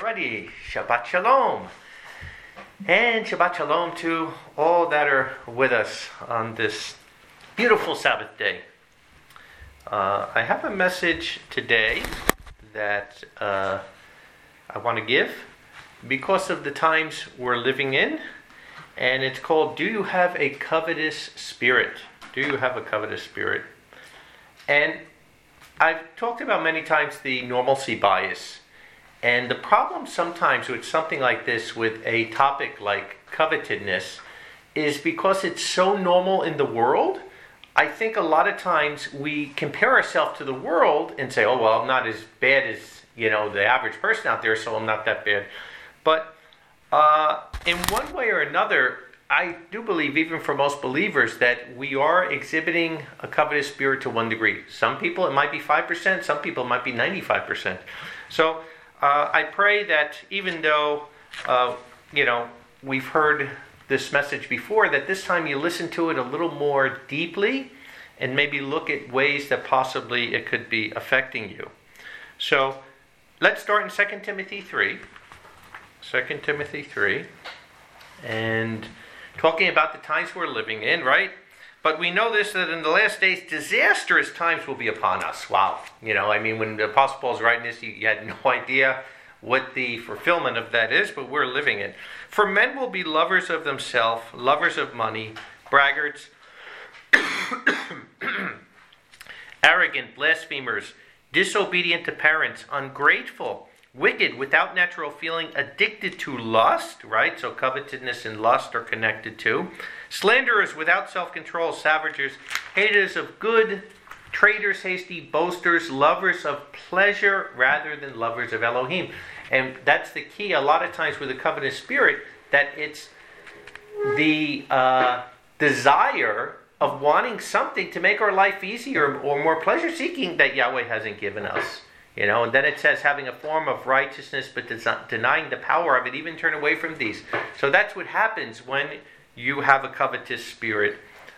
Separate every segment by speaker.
Speaker 1: Alrighty, Shabbat Shalom. And Shabbat Shalom to all that are with us on this beautiful Sabbath day. I have a message today that I want to give because of the times we're living in. And it's called, Do You Have a Covetous Spirit? Do you have a covetous spirit? And I've talked about many times the normalcy bias. And the problem sometimes with something like this, with a topic like covetousness, is because it's so normal in the world. I think a lot of times we compare ourselves to the world and say, oh, well, I'm not as bad as, the average person out there, so I'm not that bad. But in one way or another, I do believe, even for most believers, that we are exhibiting a covetous spirit to one degree. Some people, it might be 5%. Some people, it might be 95%. So I pray that even though, we've heard this message before, that this time you listen to it a little more deeply and maybe look at ways that possibly it could be affecting you. So let's start in 2 Timothy 3. 2 Timothy 3. And talking about the times we're living in, right? But we know this, that in the last days, disastrous times will be upon us. Wow. When the Apostle Paul's writing this, you had no idea what the fulfillment of that is, but we're living it. For men will be lovers of themselves, lovers of money, braggarts, arrogant, blasphemers, disobedient to parents, ungrateful, wicked, without natural feeling, addicted to lust, right? So covetousness and lust are connected too. Slanderers, without self-control, savages, haters of good, traitors, hasty, boasters, lovers of pleasure rather than lovers of Elohim. And that's the key a lot of times with a covetous spirit, that it's the desire of wanting something to make our life easier or more pleasure-seeking that Yahweh hasn't given us. And then it says, having a form of righteousness, but denying the power of it, even turn away from these. So that's what happens when you have a covetous spirit.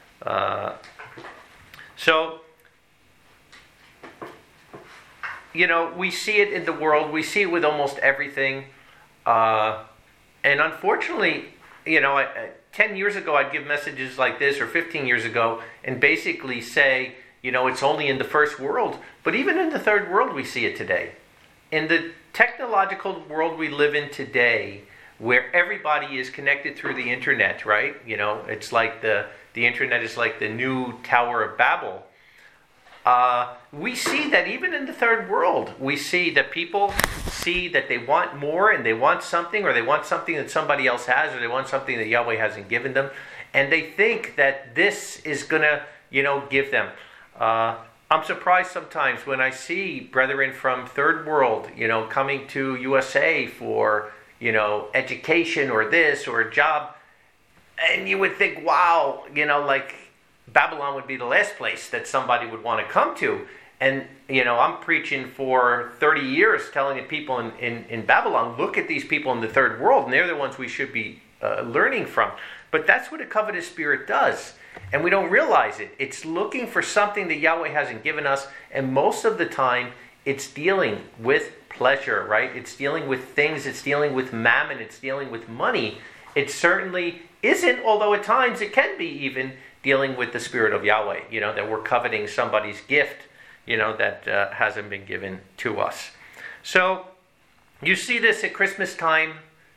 Speaker 1: We see it in the world. We see it with almost everything. And unfortunately, 10 years ago, I'd give messages like this, or 15 years ago, and basically say, it's only in the first world. But even in the third world, we see it today. In the technological world we live in today, where everybody is connected through the internet, right? It's like the internet is like the new Tower of Babel. We see that even in the third world, we see that people see that they want more and they want something, or they want something that somebody else has, or they want something that Yahweh hasn't given them. And they think that this is going to, give them. I'm surprised sometimes when I see brethren from third world, coming to USA for, education or this or a job. And you would think, wow, like Babylon would be the last place that somebody would want to come to. And, I'm preaching for 30 years telling the people in Babylon, look at these people in the third world, and they're the ones we should be learning from. But that's what a covetous spirit does. And we don't realize it. It's looking for something that Yahweh hasn't given us. And most of the time, it's dealing with pleasure, right? It's dealing with things. It's dealing with mammon. It's dealing with money. It certainly isn't, although at times it can be even dealing with the spirit of Yahweh, that we're coveting somebody's gift, that hasn't been given to us. So you see this at Christmas time,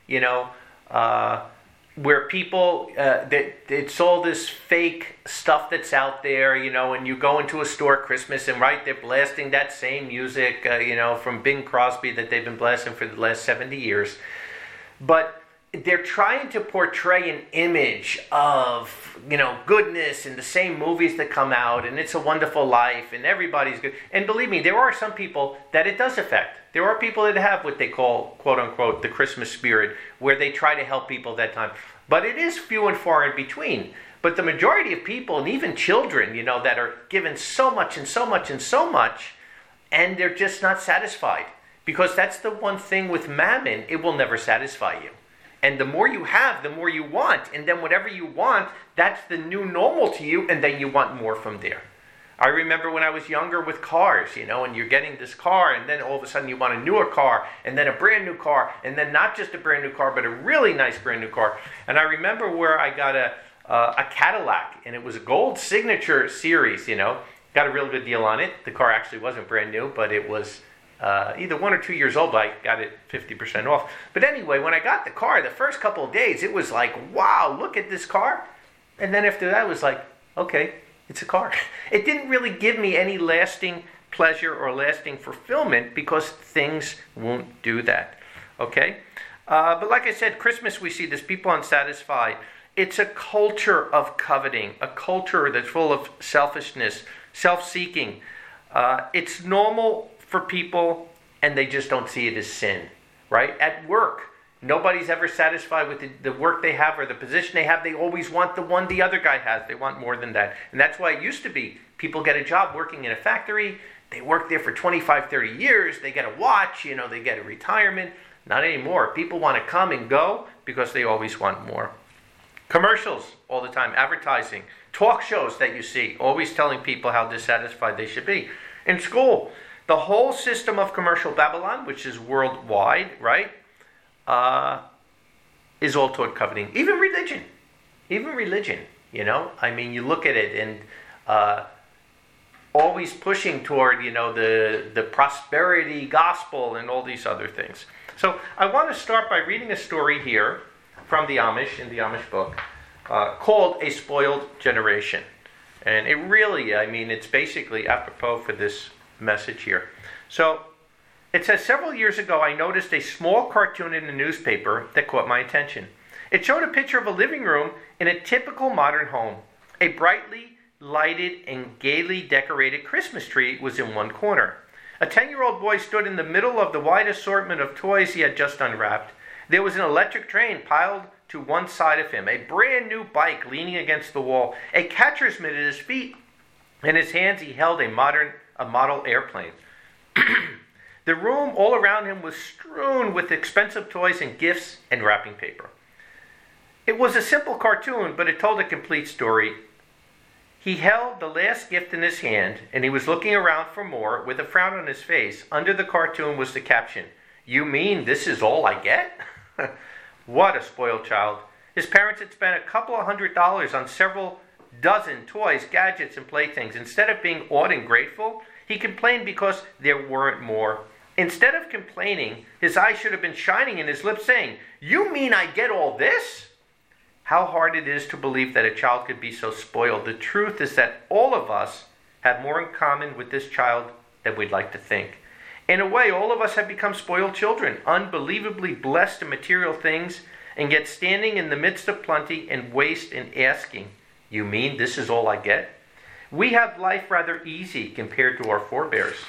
Speaker 1: where people, it's all this fake stuff that's out there, and you go into a store at Christmas and they're blasting that same music, from Bing Crosby that they've been blasting for the last 70 years. But they're trying to portray an image of, goodness in the same movies that come out, and It's a Wonderful Life, and everybody's good. And believe me, there are some people that it does affect. There are people that have what they call, quote unquote, the Christmas spirit, where they try to help people that time. But it is few and far in between. But the majority of people, and even children, that are given so much and so much and so much, and they're just not satisfied. Because that's the one thing with mammon, it will never satisfy you. And the more you have, the more you want. And then whatever you want, that's the new normal to you, and then you want more from there. I remember when I was younger with cars, and you're getting this car, and then all of a sudden you want a newer car, and then a brand new car, and then not just a brand new car, but a really nice brand new car. And I remember where I got a Cadillac, and it was a gold signature series, got a real good deal on it. The car actually wasn't brand new, but it was either 1 or 2 years old. I got it 50% off. But anyway, when I got the car, the first couple of days, it was like, wow, look at this car. And then after that, it was like, okay, it's a car. It didn't really give me any lasting pleasure or lasting fulfillment because things won't do that. Okay? But like I said, Christmas, we see this people unsatisfied. It's a culture of coveting, a culture that's full of selfishness, self-seeking. It's normal for people, and they just don't see it as sin, right? At work, nobody's ever satisfied with the work they have or the position they have. They always want the one the other guy has. They want more than that. And that's why it used to be people get a job working in a factory. They work there for 25, 30 years. They get a watch, they get a retirement. Not anymore. People want to come and go because they always want more. Commercials all the time, advertising, talk shows that you see, always telling people how dissatisfied they should be. In school, the whole system of commercial Babylon, which is worldwide, right? Is all toward coveting. Even religion, I mean, you look at it and always pushing toward, the prosperity gospel and all these other things. So I want to start by reading a story here from the Amish, in the Amish book, called A Spoiled Generation. And it really, it's basically apropos for this message here. So it says, several years ago, I noticed a small cartoon in a newspaper that caught my attention. It showed a picture of a living room in a typical modern home. A brightly lighted and gaily decorated Christmas tree was in one corner. A 10-year-old boy stood in the middle of the wide assortment of toys he had just unwrapped. There was an electric train piled to one side of him, a brand new bike leaning against the wall, a catcher's mitt at his feet. In his hands he held a model airplane. The room all around him was strewn with expensive toys and gifts and wrapping paper. It was a simple cartoon, but it told a complete story. He held the last gift in his hand, and he was looking around for more with a frown on his face. Under the cartoon was the caption, "You mean this is all I get?" What a spoiled child. His parents had spent a couple of $100 on several dozen toys, gadgets, and playthings. Instead of being awed and grateful, he complained because there weren't more. Instead of complaining, his eyes should have been shining and his lips saying, "You mean I get all this?" How hard it is to believe that a child could be so spoiled. The truth is that all of us have more in common with this child than we'd like to think. In a way, all of us have become spoiled children, unbelievably blessed in material things, and yet standing in the midst of plenty and waste and asking, "You mean this is all I get?" We have life rather easy compared to our forebears.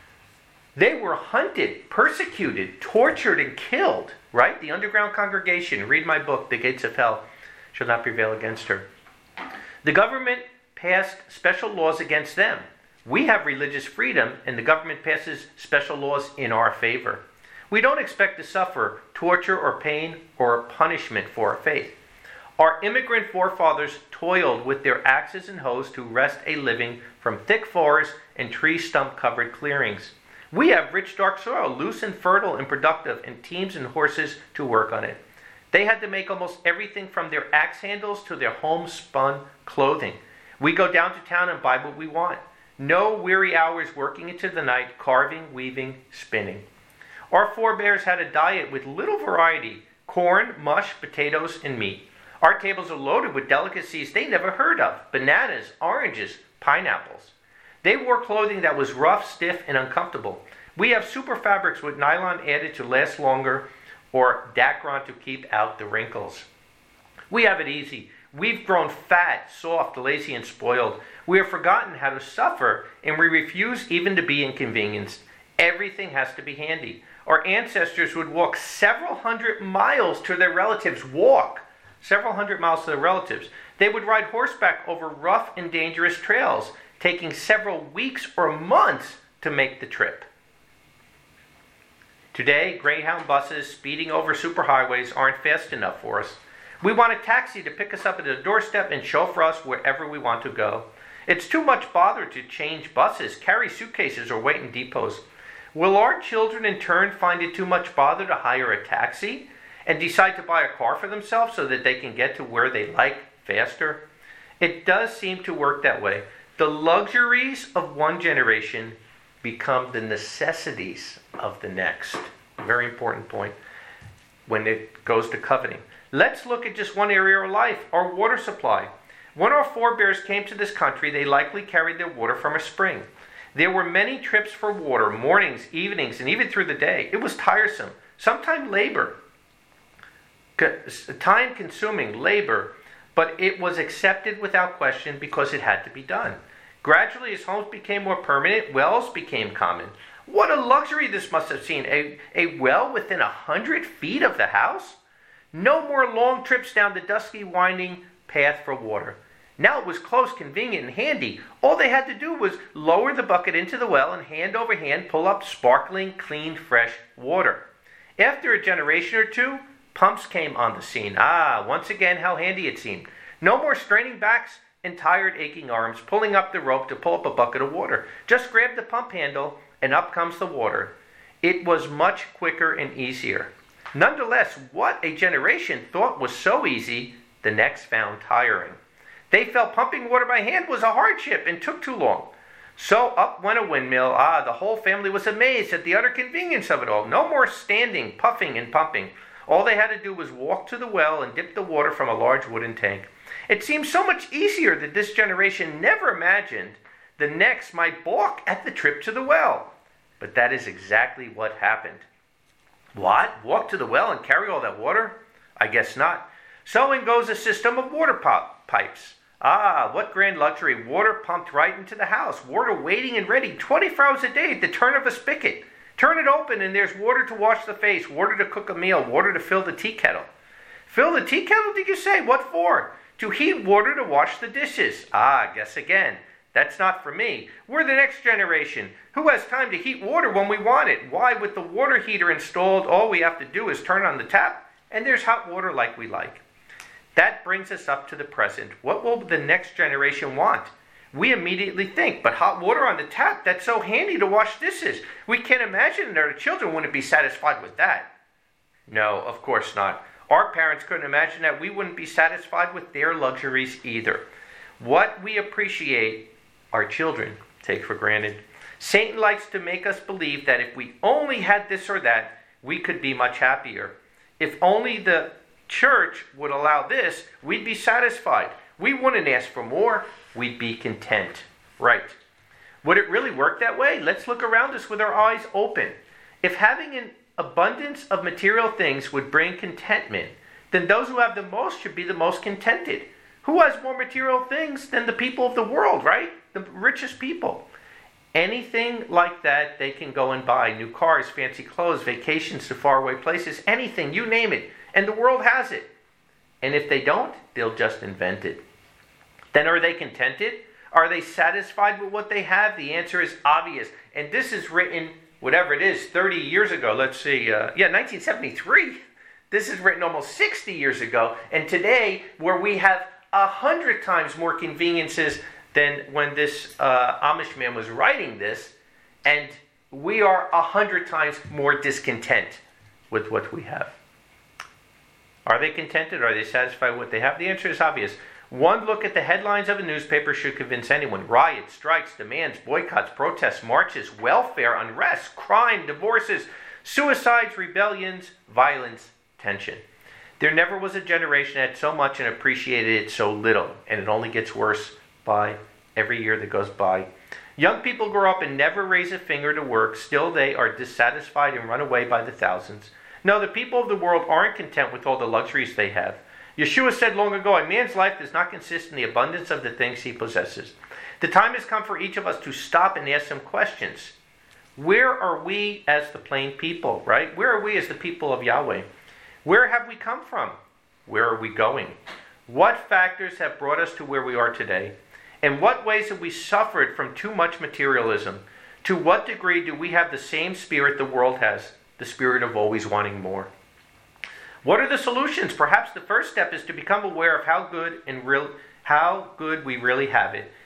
Speaker 1: They were hunted, persecuted, tortured, and killed, right? The underground congregation, read my book, The Gates of Hell Shall Not Prevail Against Her. The government passed special laws against them. We have religious freedom, and the government passes special laws in our favor. We don't expect to suffer torture or pain or punishment for our faith. Our immigrant forefathers toiled with their axes and hoes to wrest a living from thick forests and tree stump-covered clearings. We have rich dark soil, loose and fertile and productive, and teams and horses to work on it. They had to make almost everything from their axe handles to their homespun clothing. We go down to town and buy what we want. No weary hours working into the night, carving, weaving, spinning. Our forebears had a diet with little variety: corn, mush, potatoes, and meat. Our tables are loaded with delicacies they never heard of: bananas, oranges, pineapples. They wore clothing that was rough, stiff, and uncomfortable. We have super fabrics with nylon added to last longer, or Dacron to keep out the wrinkles. We have it easy. We've grown fat, soft, lazy, and spoiled. We have forgotten how to suffer, and we refuse even to be inconvenienced. Everything has to be handy. Our ancestors would walk several hundred miles to their relatives. They would ride horseback over rough and dangerous trails, taking several weeks or months to make the trip. Today, Greyhound buses speeding over superhighways aren't fast enough for us. We want a taxi to pick us up at the doorstep and chauffeur us wherever we want to go. It's too much bother to change buses, carry suitcases, or wait in depots. Will our children in turn find it too much bother to hire a taxi and decide to buy a car for themselves so that they can get to where they like faster? It does seem to work that way. The luxuries of one generation become the necessities of the next. Very important point when it goes to coveting. Let's look at just one area of life, our water supply. When our forebears came to this country, they likely carried their water from a spring. There were many trips for water, mornings, evenings, and even through the day. It was tiresome, sometimes time-consuming labor, but it was accepted without question because it had to be done. Gradually, as homes became more permanent, wells became common. What a luxury this must have seemed. A well within 100 feet of the house? No more long trips down the dusty, winding path for water. Now it was close, convenient, and handy. All they had to do was lower the bucket into the well and hand over hand pull up sparkling, clean, fresh water. After a generation or two, pumps came on the scene. Once again, how handy it seemed. No more straining backs and tired, aching arms, pulling up the rope to pull up a bucket of water. Just grab the pump handle, and up comes the water. It was much quicker and easier. Nonetheless, what a generation thought was so easy, the next found tiring. They felt pumping water by hand was a hardship and took too long. So up went a windmill. The whole family was amazed at the utter convenience of it all. No more standing, puffing, and pumping. All they had to do was walk to the well and dip the water from a large wooden tank. It seems so much easier that this generation never imagined the next might balk at the trip to the well. But that is exactly what happened. What? Walk to the well and carry all that water? I guess not. So in goes a system of water pipes. What grand luxury. Water pumped right into the house. Water waiting and ready 24 hours a day at the turn of a spigot. Turn it open and there's water to wash the face, water to cook a meal, water to fill the tea kettle. Fill the tea kettle, did you say? What for? To heat water to wash the dishes. Guess again. That's not for me. We're the next generation. Who has time to heat water when we want it? Why, with the water heater installed, all we have to do is turn on the tap, and there's hot water like we like. That brings us up to the present. What will the next generation want? We immediately think, but hot water on the tap, that's so handy to wash dishes. We can't imagine that our children wouldn't be satisfied with that. No, of course not. Our parents couldn't imagine that we wouldn't be satisfied with their luxuries either. What we appreciate, our children take for granted. Satan likes to make us believe that if we only had this or that, we could be much happier. If only the church would allow this, we'd be satisfied. We wouldn't ask for more. We'd be content. Right. Would it really work that way? Let's look around us with our eyes open. If having an abundance of material things would bring contentment, then those who have the most should be the most contented. Who has more material things than the people of the world, right? The richest people. Anything like that they can go and buy. New cars, fancy clothes, vacations to faraway places, anything, you name it. And the world has it. And if they don't, they'll just invent it. Then are they contented? Are they satisfied with what they have? The answer is obvious. And this is written, whatever it is, 30 years ago. Let's see, 1973. This is written almost 60 years ago. And today, where we have 100 times more conveniences than when this Amish man was writing this, and we are 100 times more discontent with what we have. Are they contented? Are they satisfied with what they have? The answer is obvious. One look at the headlines of a newspaper should convince anyone. Riots, strikes, demands, boycotts, protests, marches, welfare, unrest, crime, divorces, suicides, rebellions, violence, tension. There never was a generation that had so much and appreciated it so little, and it only gets worse by every year that goes by. Young people grow up and never raise a finger to work. Still, they are dissatisfied and run away by the thousands. No, the people of the world aren't content with all the luxuries they have. Yeshua said long ago, a man's life does not consist in the abundance of the things he possesses. The time has come for each of us to stop and ask some questions. Where are we as the plain people, right? Where are we as the people of Yahweh? Where have we come from? Where are we going? What factors have brought us to where we are today? In what ways have we suffered from too much materialism? To what degree do we have the same spirit the world has, the spirit of always wanting more? What are the solutions? Perhaps the first step is to become aware of how good we really have it,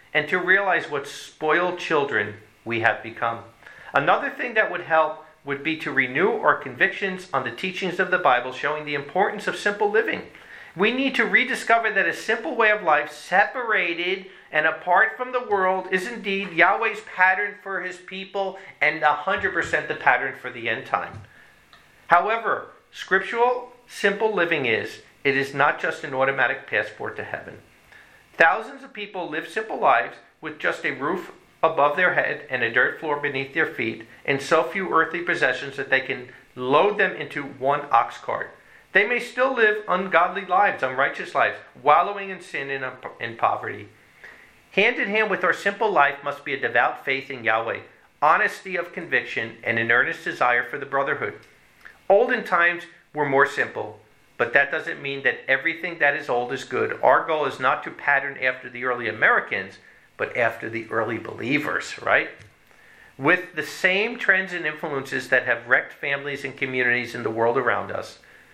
Speaker 1: and to realize what spoiled children we have become. Another thing that would help would be to renew our convictions on the teachings of the Bible, showing the importance of simple living. We need to rediscover that a simple way of life, separated and apart from the world, is indeed Yahweh's pattern for his people and 100% the pattern for the end time. However, scriptural simple living it is not just an automatic passport to heaven. Thousands of people live simple lives with just a roof above their head and a dirt floor beneath their feet, and so few earthly possessions that they can load them into one ox cart. They may still live ungodly lives, unrighteous lives, wallowing in sin and in poverty. Hand in hand with our simple life must be a devout faith in Yahweh, honesty of conviction, and an earnest desire for the brotherhood. Olden times were more simple, but that doesn't mean that everything that is old is good. Our goal is not to pattern after the early Americans, but after the early believers, right? With the same trends and influences that have wrecked families and communities in the world around us,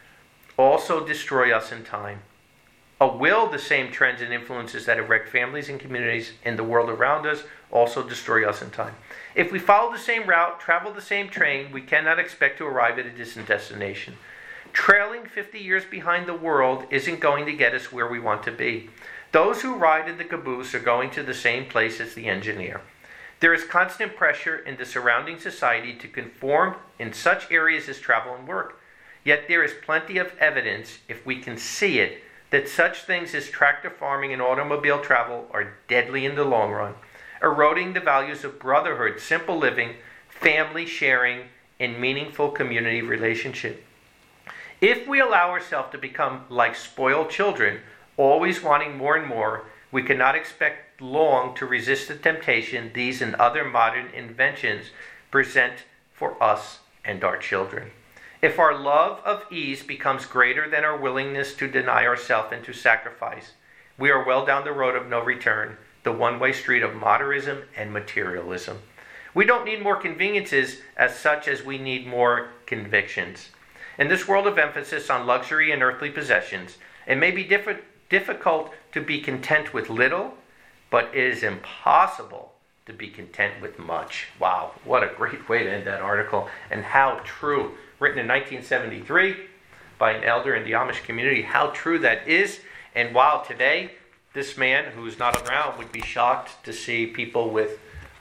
Speaker 1: also destroy us in time. Will the same trends and influences that have wrecked families and communities in the world around us also destroy us in time? If we follow the same route, travel the same train, we cannot expect to arrive at a distant destination. Trailing 50 years behind the world isn't going to get us where we want to be. Those who ride in the caboose are going to the same place as the engineer. There is constant pressure in the surrounding society to conform in such areas as travel and work. Yet there is plenty of evidence, if we can see it, that such things as tractor farming and automobile travel are deadly in the long run, eroding the values of brotherhood, simple living, family sharing, and meaningful community relationship. If we allow ourselves to become like spoiled children, always wanting more and more, we cannot expect long to resist the temptation these and other modern inventions present for us and our children. If our love of ease becomes greater than our willingness to deny ourselves and to sacrifice, we are well down the road of no return, the one-way street of modernism and materialism. We don't need more conveniences as such as we need more convictions. In this world of emphasis on luxury and earthly possessions, it may be difficult to be content with little, but it is impossible to be content with much. Wow, what a great way to end that article, and how true. Written in 1973 by an elder in the Amish community, how true that is. And while today, this man who's not around would be shocked to see people with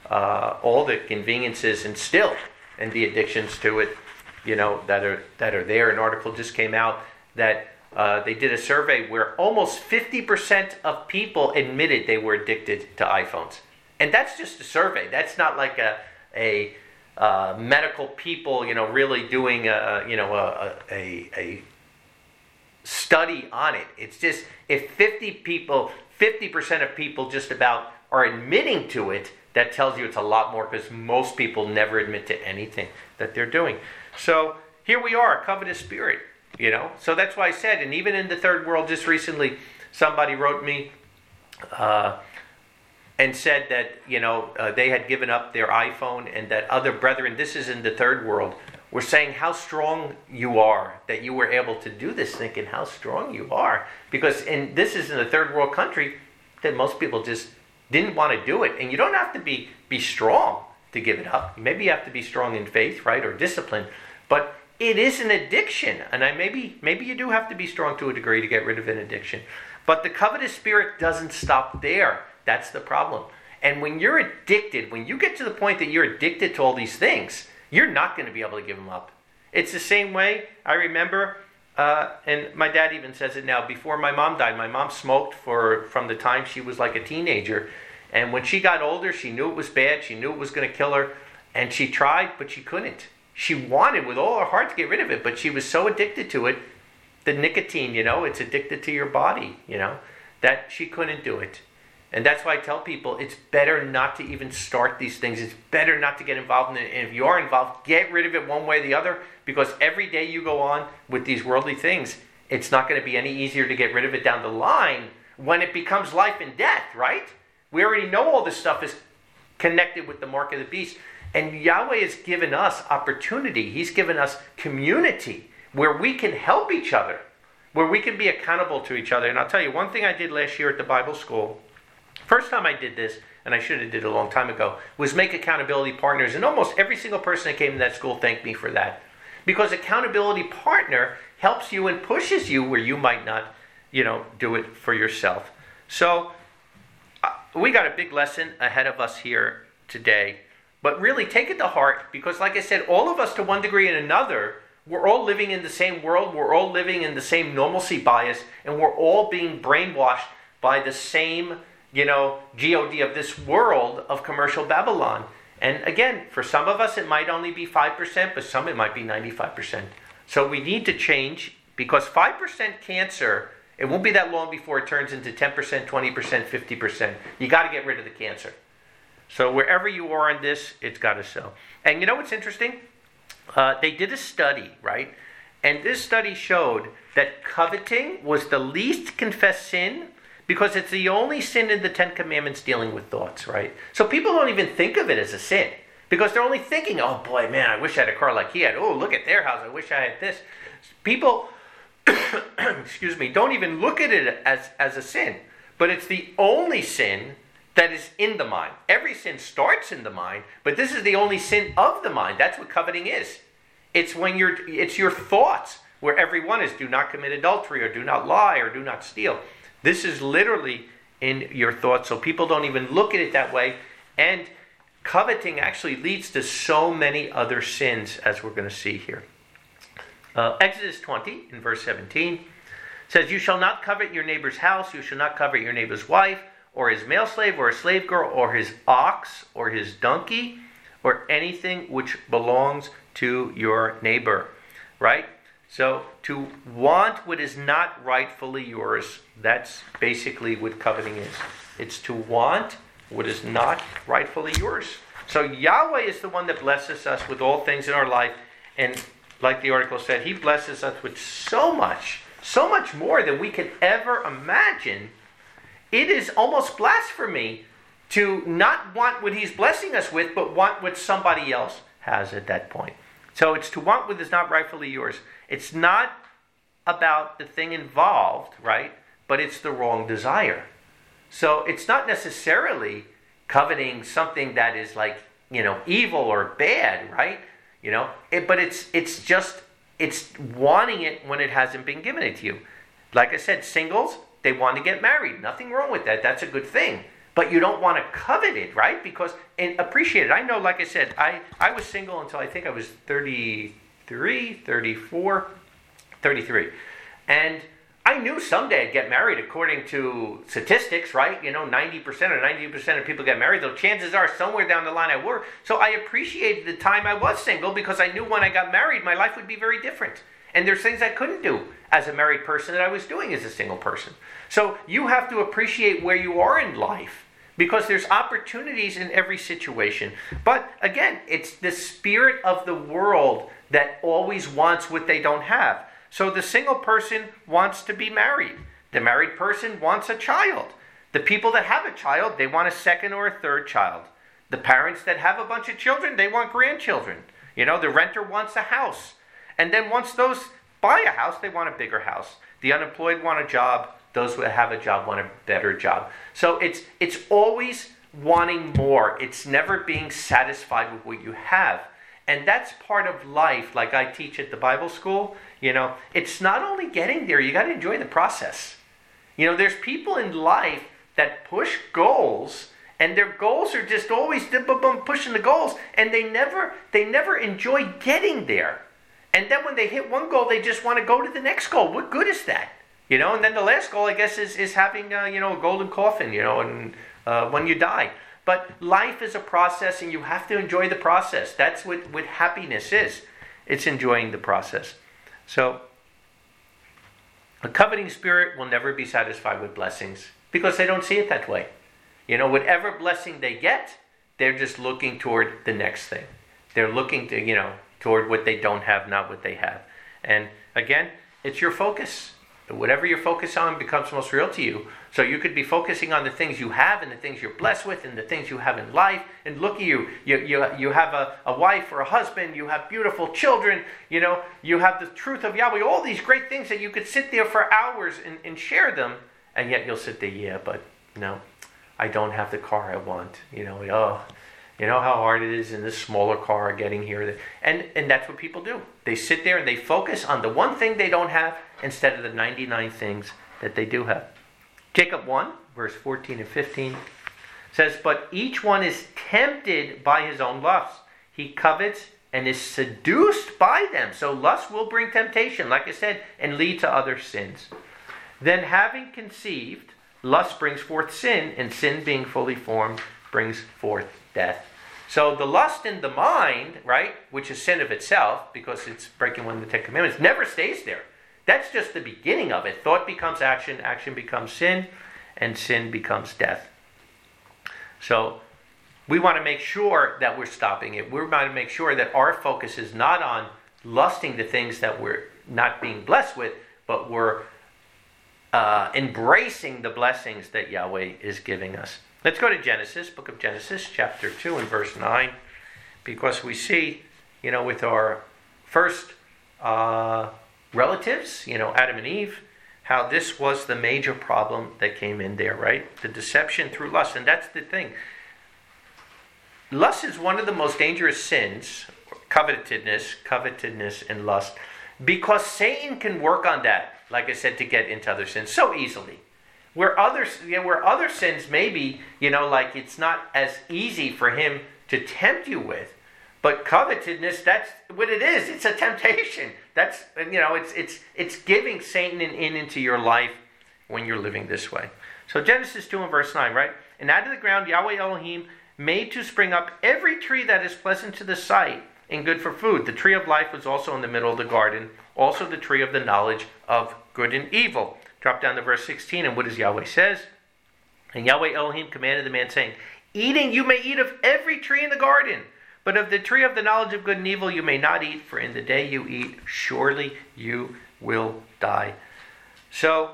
Speaker 1: all the conveniences and the addictions to it, that are there. An article just came out that they did a survey where almost 50% of people admitted they were addicted to iPhones. And that's just a survey. That's not like a medical people, really doing a study on it. It's just, if 50% of people just about are admitting to it, that tells you it's a lot more, because most people never admit to anything that they're doing. So here we are, a covetous spirit, So that's why I said, and even in the third world, just recently, somebody wrote me and said that, they had given up their iPhone, and that other brethren, this is in the third world, were saying how strong you are, that you were able to do this, thinking how strong you are. Because this is in a third world country that most people just didn't want to do it. And you don't have to be strong to give it up. Maybe you have to be strong in faith, right, or discipline. But it is an addiction. And maybe you do have to be strong to a degree to get rid of an addiction. But the covetous spirit doesn't stop there. That's the problem. And when you're addicted, when you get to the point that you're addicted to all these things, you're not going to be able to give them up. It's the same way, I remember, and my dad even says it now, before my mom died, my mom smoked from the time she was like a teenager. And when she got older, she knew it was bad. She knew it was going to kill her. And she tried, but she couldn't. She wanted with all her heart to get rid of it, but she was so addicted to it, the nicotine, it's addicted to your body, that she couldn't do it. And that's why I tell people it's better not to even start these things. It's better not to get involved in it. And if you are involved, get rid of it one way or the other, because every day you go on with these worldly things, it's not going to be any easier to get rid of it down the line when it becomes life and death, right? We already know all this stuff is connected with the mark of the beast. And Yahweh has given us opportunity. He's given us community where we can help each other, where we can be accountable to each other. And I'll tell you, one thing I did last year at the Bible school First time I did this, and I should have did it a long time ago, was make accountability partners. And almost every single person that came to that school thanked me for that. Because accountability partner helps you and pushes you where you might not, do it for yourself. So we got a big lesson ahead of us here today. But really take it to heart, because like I said, all of us to one degree and another, we're all living in the same world, we're all living in the same normalcy bias, and we're all being brainwashed by the same, GOD of this world of commercial Babylon. And again, for some of us it might only be 5%, but some it might be 95%. So we need to change, because 5% cancer, it won't be that long before it turns into 10%, 20%, 50%. You got to get rid of the cancer. So wherever you are in this, it's got to sell. And you know what's interesting? They did a study, right? And this study showed that coveting was the least confessed sin, because it's the only sin in the Ten Commandments dealing with thoughts, right? So people don't even think of it as a sin, because they're only thinking, oh boy, man, I wish I had a car like he had. Oh, look at their house. I wish I had this. People, don't even look at it as a sin. But it's the only sin that is in the mind. Every sin starts in the mind, but this is the only sin of the mind. That's what coveting is. It's your thoughts, where every one is, do not commit adultery, or do not lie, or do not steal. This is literally in your thoughts, so people don't even look at it that way. And coveting actually leads to so many other sins, as we're going to see here. Exodus 20, in verse 17, says, you shall not covet your neighbor's house, you shall not covet your neighbor's wife, or his male slave, or a slave girl, or his ox, or his donkey, or anything which belongs to your neighbor. Right? So, to want what is not rightfully yours, that's basically what coveting is. It's to want what is not rightfully yours. So, Yahweh is the one that blesses us with all things in our life. And like the article said, he blesses us with so much more than we could ever imagine. It is almost blasphemy to not want what he's blessing us with, but want what somebody else has at that point. So it's to want what is not rightfully yours. It's not about the thing involved, right? But it's the wrong desire. So it's not necessarily coveting something that is like, evil or bad, right? But it's wanting it when it hasn't been given it to you. Like I said, singles, they want to get married. Nothing wrong with that. That's a good thing. But you don't want to covet it, right? And appreciate it. I know, like I said, I was single until I think I was 33, 34, 33. And I knew someday I'd get married according to statistics, right? 90% or 90% of people get married. Though chances are somewhere down the line I were. So I appreciated the time I was single, because I knew when I got married, my life would be very different. And there's things I couldn't do as a married person that I was doing as a single person. So you have to appreciate where you are in life, because there's opportunities in every situation. But again, it's the spirit of the world that always wants what they don't have. So the single person wants to be married. The married person wants a child. The people that have a child, they want a second or a third child. The parents that have a bunch of children, they want grandchildren. The renter wants a house. And then once those buy a house, they want a bigger house. The unemployed want a job. Those who have a job want a better job. So it's always wanting more. It's never being satisfied with what you have. And that's part of life, like I teach at the Bible school. It's not only getting there, you got to enjoy the process. There's people in life that push goals, and their goals are just always pushing the goals, and they never enjoy getting there. And then when they hit one goal, they just want to go to the next goal. What good is that? And then the last goal, I guess, is having a golden coffin, and when you die. But life is a process, and you have to enjoy the process. That's what happiness is. It's enjoying the process. So, a coveting spirit will never be satisfied with blessings, because they don't see it that way. Whatever blessing they get, they're just looking toward the next thing. They're looking to, toward what they don't have, not what they have. And again, it's your focus. Whatever you're focused on becomes most real to you. So you could be focusing on the things you have, and the things you're blessed with, and the things you have in life. And look at you. You have a wife or a husband. You have beautiful children. You have the truth of Yahweh. All these great things that you could sit there for hours and share them. And yet you'll sit there, but no. I don't have the car I want. Oh, you know how hard it is in this smaller car getting here. And that's what people do. They sit there and they focus on the one thing they don't have instead of the 99 things that they do have. Jacob 1, verse 14 and 15 says, "But each one is tempted by his own lusts. He covets and is seduced by them." So lust will bring temptation, like I said, and lead to other sins. "Then having conceived, lust brings forth sin, and sin being fully formed brings forth death." So the lust in the mind, right, which is sin of itself, because it's breaking one of the Ten Commandments, never stays there. That's just the beginning of it. Thought becomes action, action becomes sin, and sin becomes death. So we want to make sure that we're stopping it. We want to make sure that our focus is not on lusting the things that we're not being blessed with, but we're embracing the blessings that Yahweh is giving us. Let's go to Genesis, book of Genesis, chapter 2 and verse 9, because we see, with our first relatives, Adam and Eve, how this was the major problem that came in there, right? The deception through lust. And that's the thing. Lust is one of the most dangerous sins, covetousness and lust, because Satan can work on that, like I said, to get into other sins so easily. Where other sins maybe, like it's not as easy for him to tempt you with. But covetousness, that's what it is. It's a temptation. That's, it's giving Satan into your life when you're living this way. So Genesis 2 and verse 9, right? "And out of the ground Yahweh Elohim made to spring up every tree that is pleasant to the sight and good for food. The tree of life was also in the middle of the garden, also the tree of the knowledge of good and evil." Drop down to verse 16, and what does Yahweh says? "And Yahweh Elohim commanded the man, saying, Eating you may eat of every tree in the garden, but of the tree of the knowledge of good and evil you may not eat, for in the day you eat, surely you will die." So,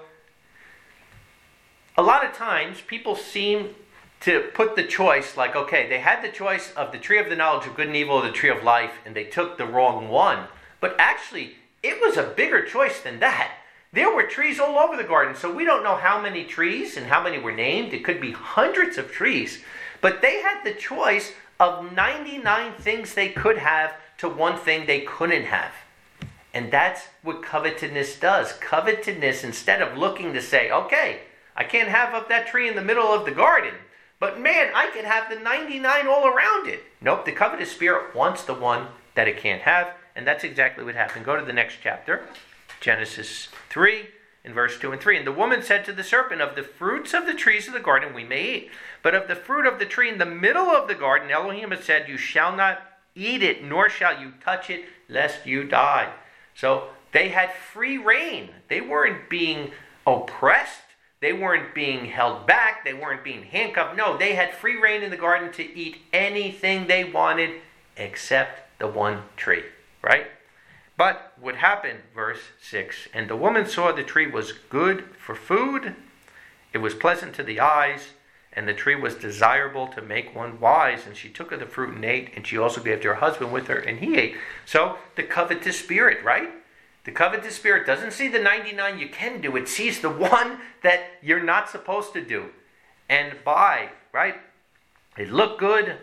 Speaker 1: a lot of times people seem to put the choice, like, okay, they had the choice of the tree of the knowledge of good and evil or the tree of life, and they took the wrong one. But actually, it was a bigger choice than that. There were trees all over the garden, so we don't know how many trees and how many were named. It could be hundreds of trees. But they had the choice of 99 things they could have to one thing they couldn't have. And that's what covetousness does. Covetousness, instead of looking to say, okay, I can't have of that tree in the middle of the garden, but man, I can have the 99 all around it. Nope, the covetous spirit wants the one that it can't have, and that's exactly what happened. Go to the next chapter, Genesis 3, in verse 2 and 3. "And the woman said to the serpent, Of the fruits of the trees of the garden we may eat, but of the fruit of the tree in the middle of the garden, Elohim has said, You shall not eat it, nor shall you touch it, lest you die." So they had free reign. They weren't being oppressed. They weren't being held back. They weren't being handcuffed. No, they had free reign in the garden to eat anything they wanted except the one tree, right? But what happened, verse 6, "And the woman saw the tree was good for food, it was pleasant to the eyes, and the tree was desirable to make one wise. And she took of the fruit and ate, and she also gave to her husband with her, and he ate." So the covetous spirit, right? The covetous spirit doesn't see the 99 you can do. It sees the one that you're not supposed to do. And right? It looked good,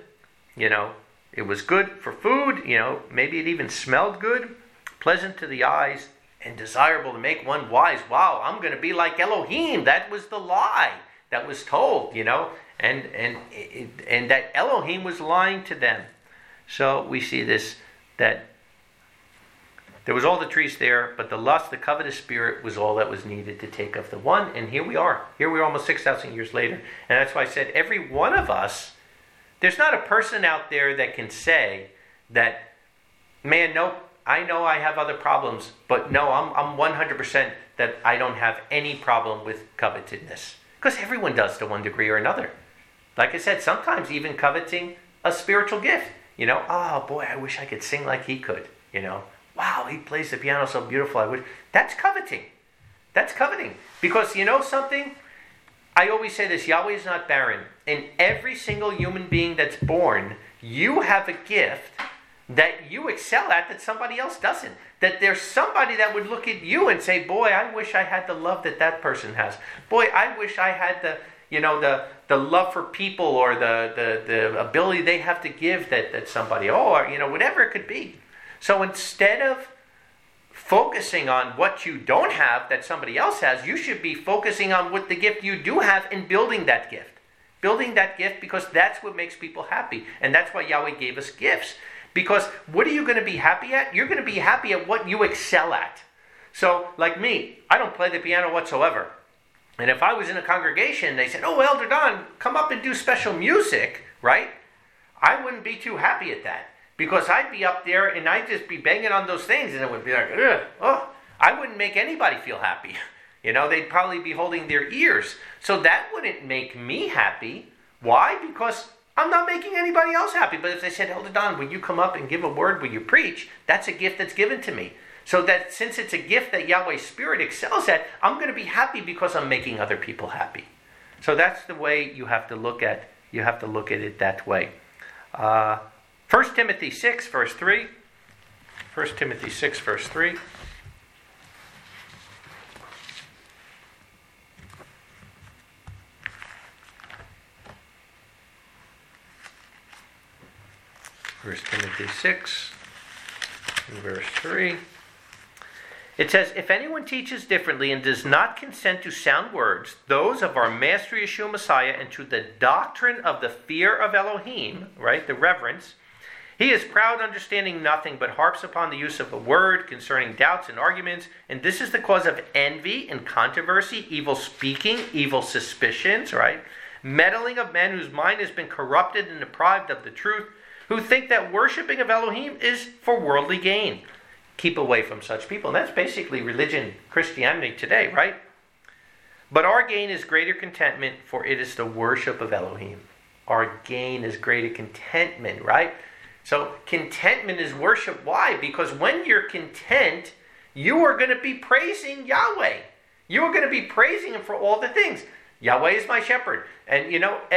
Speaker 1: it was good for food, maybe it even smelled good, pleasant to the eyes, and desirable to make one wise. Wow, I'm going to be like Elohim. That was the lie that was told, and that Elohim was lying to them. So we see this, that there was all the trees there, but the lust, the covetous spirit was all that was needed to take of the one. And here we are. Here we are almost 6,000 years later. And that's why I said every one of us, there's not a person out there that can say that, man, nope, I know I have other problems, but no, I'm 100% that I don't have any problem with covetousness. Because everyone does to one degree or another. Like I said, sometimes even coveting a spiritual gift. Oh boy, I wish I could sing like he could, Wow, he plays the piano so beautiful. That's coveting. That's coveting. Because something? I always say this, Yahweh is not barren. In every single human being that's born, you have a gift that you excel at that somebody else doesn't. That there's somebody that would look at you and say, boy, I wish I had the love that person has. Boy, I wish I had the love for people or the ability they have to give that somebody, or whatever it could be. So instead of focusing on what you don't have that somebody else has, you should be focusing on what the gift you do have and building that gift. Building that gift, because that's what makes people happy. And that's why Yahweh gave us gifts. Because what are you going to be happy at? You're going to be happy at what you excel at. So, like me, I don't play the piano whatsoever. And if I was in a congregation, they said, "Oh, Elder Don, come up and do special music," right? I wouldn't be too happy at that. Because I'd be up there and I'd just be banging on those things, and it would be like, ugh, oh, I wouldn't make anybody feel happy. They'd probably be holding their ears. So that wouldn't make me happy. Why? Because I'm not making anybody else happy. But if they said, "Elder Don, will you come up and give a word? Will you preach?" That's a gift that's given to me. So that since it's a gift that Yahweh's Spirit excels at, I'm going to be happy because I'm making other people happy. So that's the way you have to look at it that way. 1 Timothy 6, verse 3. 1 Timothy 6, verse 3. First Timothy 6, verse 3. It says, "If anyone teaches differently and does not consent to sound words, those of our Master Yeshua Messiah, and to the doctrine of the fear of Elohim," right, the reverence, "he is proud, understanding nothing, but harps upon the use of a word concerning doubts and arguments, and this is the cause of envy and controversy, evil speaking, evil suspicions," right, "meddling of men whose mind has been corrupted and deprived of the truth, who think that worshiping of Elohim is for worldly gain. Keep away from such people." And that's basically religion, Christianity today, right? "But our gain is greater contentment, for it is the worship of Elohim." Our gain is greater contentment, right? So contentment is worship. Why? Because when you're content, you are going to be praising Yahweh. You are going to be praising Him for all the things. Yahweh is my shepherd. And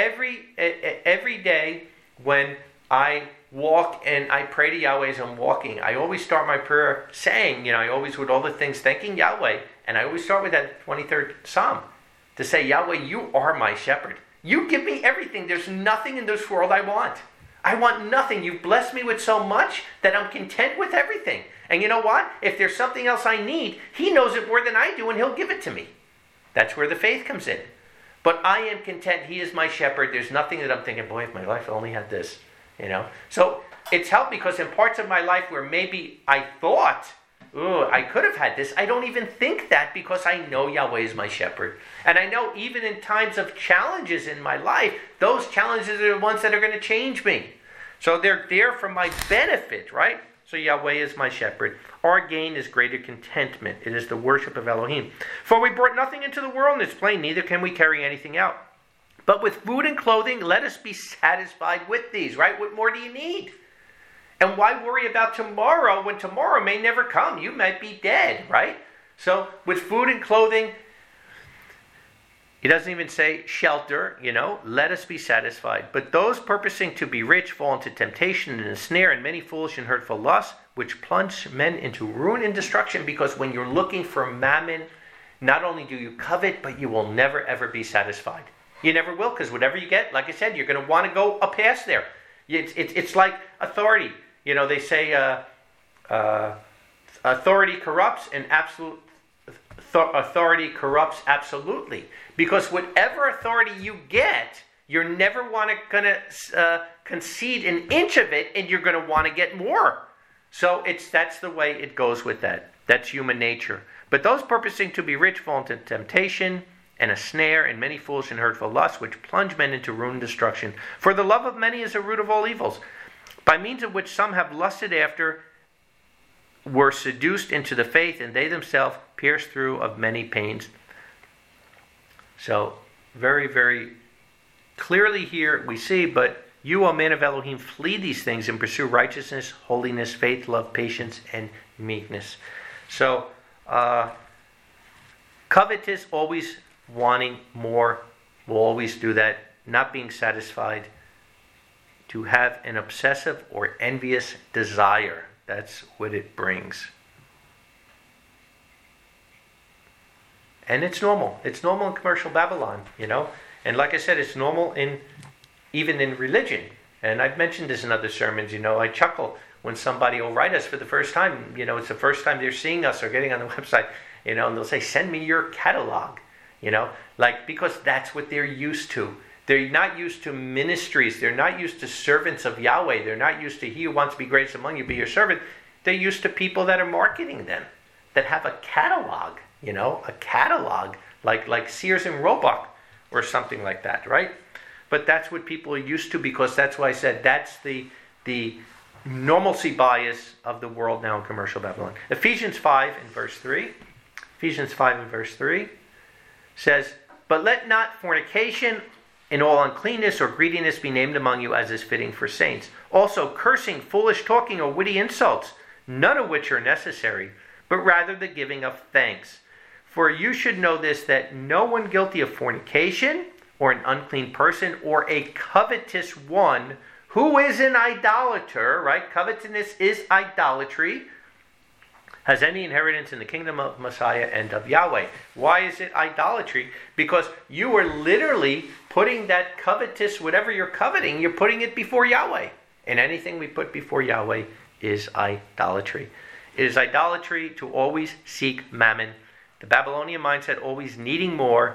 Speaker 1: every day when I walk and I pray to Yahweh as I'm walking, I always start my prayer saying, I always with all the things thanking Yahweh, and I always start with that 23rd Psalm to say, "Yahweh, you are my shepherd. You give me everything. There's nothing in this world I want. I want nothing. You've blessed me with so much that I'm content with everything. And you know what? If there's something else I need, He knows it more than I do, and He'll give it to me." That's where the faith comes in. But I am content. He is my shepherd. There's nothing that I'm thinking, boy, if my life only had this. So it's helped because in parts of my life where maybe I thought, I could have had this, I don't even think that because I know Yahweh is my shepherd. And I know even in times of challenges in my life, those challenges are the ones that are going to change me. So they're there for my benefit, right? So Yahweh is my shepherd. Our gain is greater contentment. It is the worship of Elohim. "For we brought nothing into the world, and it's plain, neither can we carry anything out. But with food and clothing, let us be satisfied with these," right? What more do you need? And why worry about tomorrow when tomorrow may never come? You might be dead, right? So with food and clothing, he doesn't even say shelter, let us be satisfied. "But those purposing to be rich fall into temptation and a snare and many foolish and hurtful lusts, which plunge men into ruin and destruction." Because when you're looking for mammon, not only do you covet, but you will never ever be satisfied. You never will, because whatever you get, like I said, you're going to want to go up past there. It's like authority. They say authority corrupts, and absolute authority corrupts absolutely. Because whatever authority you get, you're never going to concede an inch of it, and you're going to want to get more. So that's the way it goes with that. That's human nature. "But those purposing to be rich fall into temptation and a snare, and many foolish and hurtful lusts, which plunge men into ruin and destruction. For the love of many is the root of all evils, by means of which some have lusted after, were seduced into the faith, and they themselves pierced through of many pains." So, very, very clearly here we see, "But you, O man of Elohim, flee these things and pursue righteousness, holiness, faith, love, patience, and meekness." So, covetous, always wanting more, will always do that, not being satisfied, to have an obsessive or envious desire. That's what it brings. And it's normal. It's normal in commercial Babylon, And like I said, it's normal even in religion. And I've mentioned this in other sermons. I chuckle when somebody will write us for the first time. It's the first time they're seeing us or getting on the website, and they'll say, send me your catalog, because that's what they're used to. They're not used to ministries. They're not used to servants of Yahweh. They're not used to he who wants to be greatest among you, be your servant. They're used to people that are marketing them, that have a catalog, like Sears and Roebuck or something like that, right? But that's what people are used to, because that's why I said that's the normalcy bias of the world now in commercial Babylon. Ephesians 5 and verse 3 says, but let not fornication and all uncleanness or greediness be named among you, as is fitting for saints. Also cursing, foolish talking, or witty insults, none of which are necessary, but rather the giving of thanks. For you should know this, that no one guilty of fornication, or an unclean person, or a covetous one, who is an idolater, right? Covetousness is idolatry, has any inheritance in the kingdom of Messiah and of Yahweh. Why is it idolatry? Because you are literally putting that covetous, whatever you're coveting, you're putting it before Yahweh. And anything we put before Yahweh is idolatry. It is idolatry to always seek mammon. The Babylonian mindset, always needing more,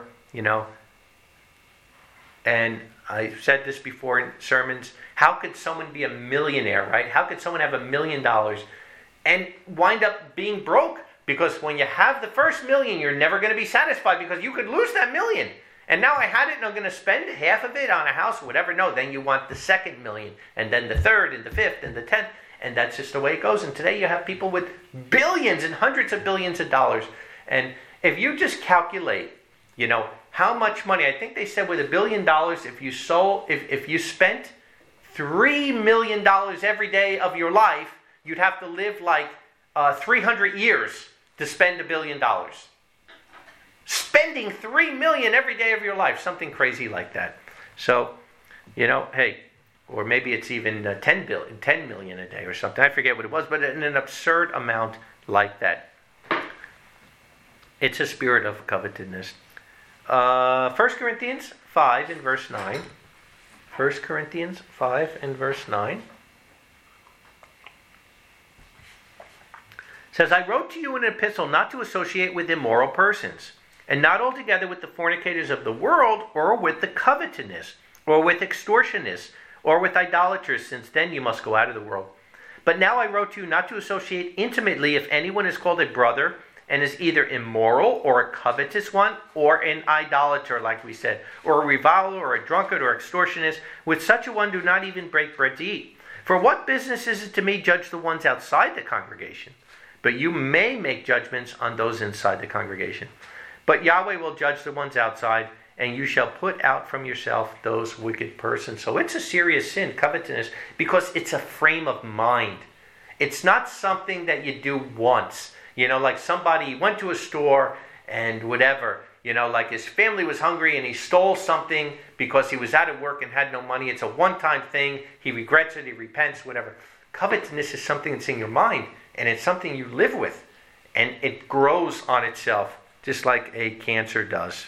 Speaker 1: And I've said this before in sermons. How could someone be a millionaire, right? How could someone have $1 million and wind up being broke? Because when you have the first million, you're never going to be satisfied, because you could lose that million. And now I had it and I'm going to spend half of it on a house or whatever. No, then you want the second million, and then the third and the fifth and the 10th. And that's just the way it goes. And today you have people with billions and hundreds of billions of dollars. And if you just calculate, how much money, I think they said with $1 billion, if you spent $3 million every day of your life, you'd have to live like 300 years to spend $1 billion. Spending $3 million every day of your life, something crazy like that. So, hey, or maybe it's even 10 million a day or something. I forget what it was, but in an absurd amount like that. It's a spirit of covetousness. 1 Corinthians 5 and verse 9. 1 Corinthians 5 and verse 9. Says, I wrote to you in an epistle not to associate with immoral persons, and not altogether with the fornicators of the world, or with the covetous, or with extortionists, or with idolaters, since then you must go out of the world. But now I wrote to you not to associate intimately if anyone is called a brother, and is either immoral, or a covetous one, or an idolater, like we said, or a reviler, or a drunkard, or extortionist. With such a one do not even break bread to eat. For what business is it to me judge the ones outside the congregation? But you may make judgments on those inside the congregation. But Yahweh will judge the ones outside, and you shall put out from yourself those wicked persons. So it's a serious sin, covetousness, because it's a frame of mind. It's not something that you do once. Like somebody went to a store and whatever, like his family was hungry and he stole something because he was out of work and had no money. It's a one-time thing. He regrets it. He repents, whatever. Covetousness is something that's in your mind, and it's something you live with, and it grows on itself just like a cancer does.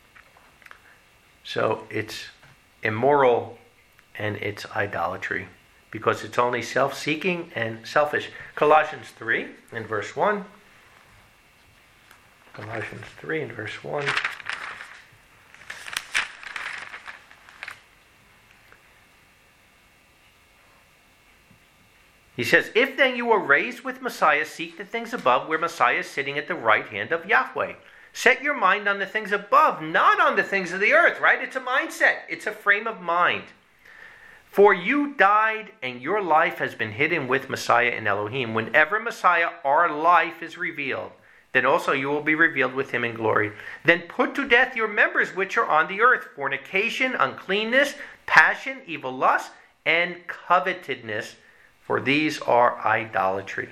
Speaker 1: So it's immoral and it's idolatry, because it's only self-seeking and selfish. Colossians 3 and verse 1. Colossians 3 and verse 1. He says, if then you were raised with Messiah, seek the things above, where Messiah is sitting at the right hand of Yahweh. Set your mind on the things above, not on the things of the earth, right? It's a mindset. It's a frame of mind. For you died, and your life has been hidden with Messiah in Elohim. Whenever Messiah, our life, is revealed, then also you will be revealed with him in glory. Then put to death your members which are on the earth: fornication, uncleanness, passion, evil lust, and covetousness, for these are idolatry.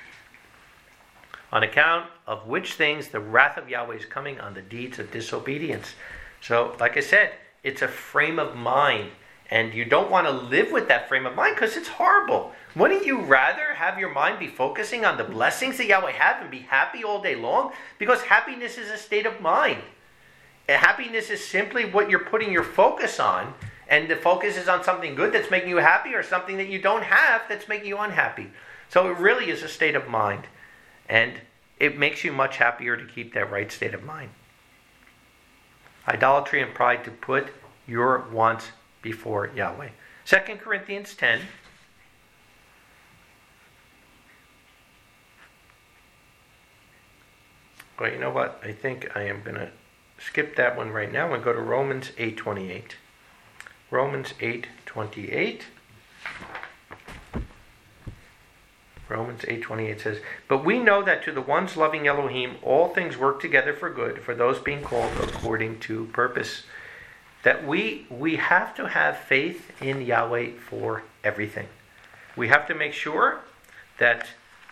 Speaker 1: On account of which things the wrath of Yahweh is coming on the deeds of disobedience. So, like I said, it's a frame of mind. And you don't want to live with that frame of mind because it's horrible. Wouldn't you rather have your mind be focusing on the blessings that Yahweh have and be happy all day long? Because happiness is a state of mind. Happiness is simply what you're putting your focus on, and the focus is on something good that's making you happy or something that you don't have that's making you unhappy. So it really is a state of mind, and it makes you much happier to keep that right state of mind. Idolatry and pride, to put your wants before Yahweh. 2 Corinthians 10. Well, you know what? I think I am going to skip that one right now and go to Romans 8:28. Romans 8:28. Romans 8:28 says, "But we know that to the ones loving Elohim, all things work together for good, for those being called according to purpose." That we have to have faith in Yahweh for everything. We have to make sure that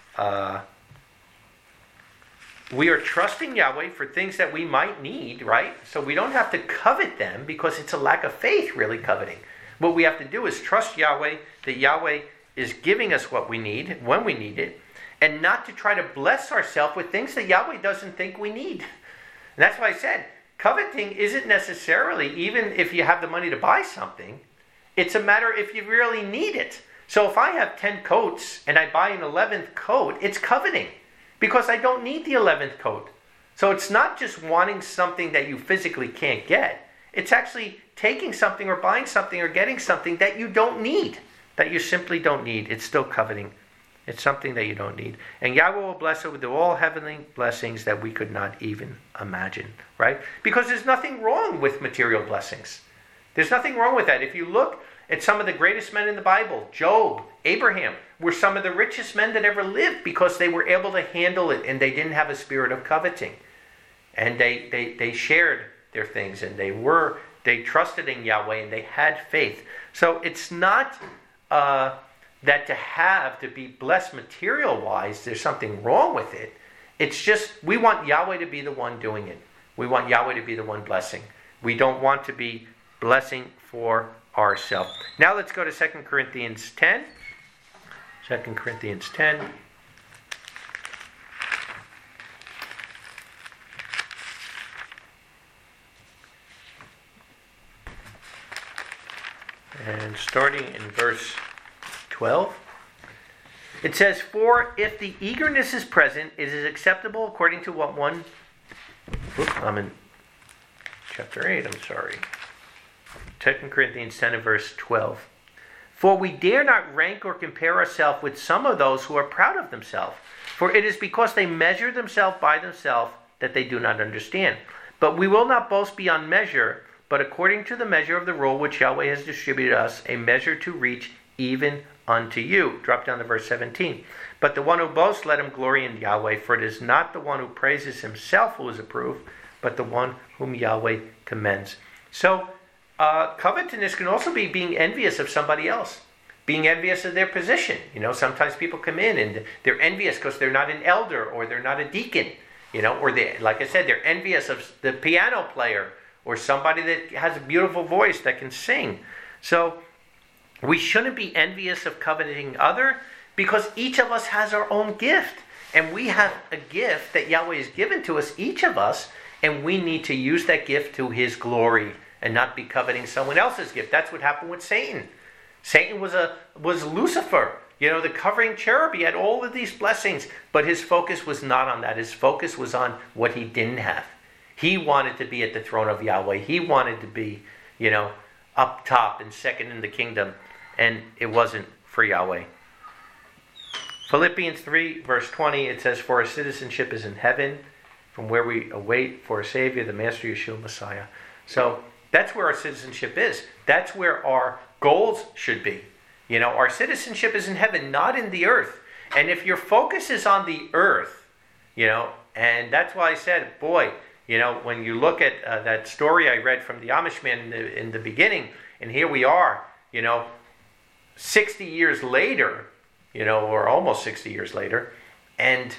Speaker 1: we are trusting Yahweh for things that we might need, right? So we don't have to covet them, because it's a lack of faith, really, coveting. What we have to do is trust Yahweh, that Yahweh is giving us what we need when we need it, and not to try to bless ourselves with things that Yahweh doesn't think we need. And that's why I said, coveting isn't necessarily, even if you have the money to buy something, it's a matter if you really need it. So if I have 10 coats and I buy an 11th coat, it's coveting, because I don't need the 11th coat. So it's not just wanting something that you physically can't get. It's actually taking something or buying something or getting something that you don't need, that you simply don't need. It's still coveting. It's something that you don't need. And Yahweh will bless it with all heavenly blessings that we could not even imagine, right? Because there's nothing wrong with material blessings. There's nothing wrong with that. If you look at some of the greatest men in the Bible, Job, Abraham, were some of the richest men that ever lived, because they were able to handle it, and they didn't have a spirit of coveting. And they shared their things, and they trusted in Yahweh, and they had faith. So it's not that to be blessed material-wise, there's something wrong with it. It's just we want Yahweh to be the one doing it. We want Yahweh to be the one blessing. We don't want to be blessing for ourselves. Now let's go to 2 Corinthians 10. 2 Corinthians 10. And starting in verse 12, it says, "For if the eagerness is present, it is acceptable according to what one..." I'm in chapter 8, I'm sorry. 2 Corinthians 10 and verse 12. "For we dare not rank or compare ourselves with some of those who are proud of themselves. For it is because they measure themselves by themselves that they do not understand. But we will not boast beyond measure, but according to the measure of the rule which Yahweh has distributed us, a measure to reach even unto you." Drop down to verse 17. "But the one who boasts, let him glory in Yahweh, for it is not the one who praises himself who is approved, but the one whom Yahweh commends." So, covetousness can also be being envious of somebody else, being envious of their position. Sometimes people come in and they're envious because they're not an elder or they're not a deacon, or like I said, they're envious of the piano player or somebody that has a beautiful voice that can sing. So we shouldn't be envious of coveting other, because each of us has our own gift. And we have a gift that Yahweh has given to us, each of us, and we need to use that gift to His glory and not be coveting someone else's gift. That's what happened with Satan. Satan was Lucifer, the covering cherub. He had all of these blessings, but his focus was not on that. His focus was on what he didn't have. He wanted to be at the throne of Yahweh. He wanted to be, up top and second in the kingdom, and it wasn't for Yahweh. Philippians 3, verse 20, it says, "For our citizenship is in heaven, from where we await for a Savior, the Master Yeshua Messiah." So that's where our citizenship is. That's where our goals should be. Our citizenship is in heaven, not in the earth. And if your focus is on the earth, and that's why I said, boy, when you look at that story I read from the Amish man in the beginning, and here we are, 60 years later, or almost 60 years later, and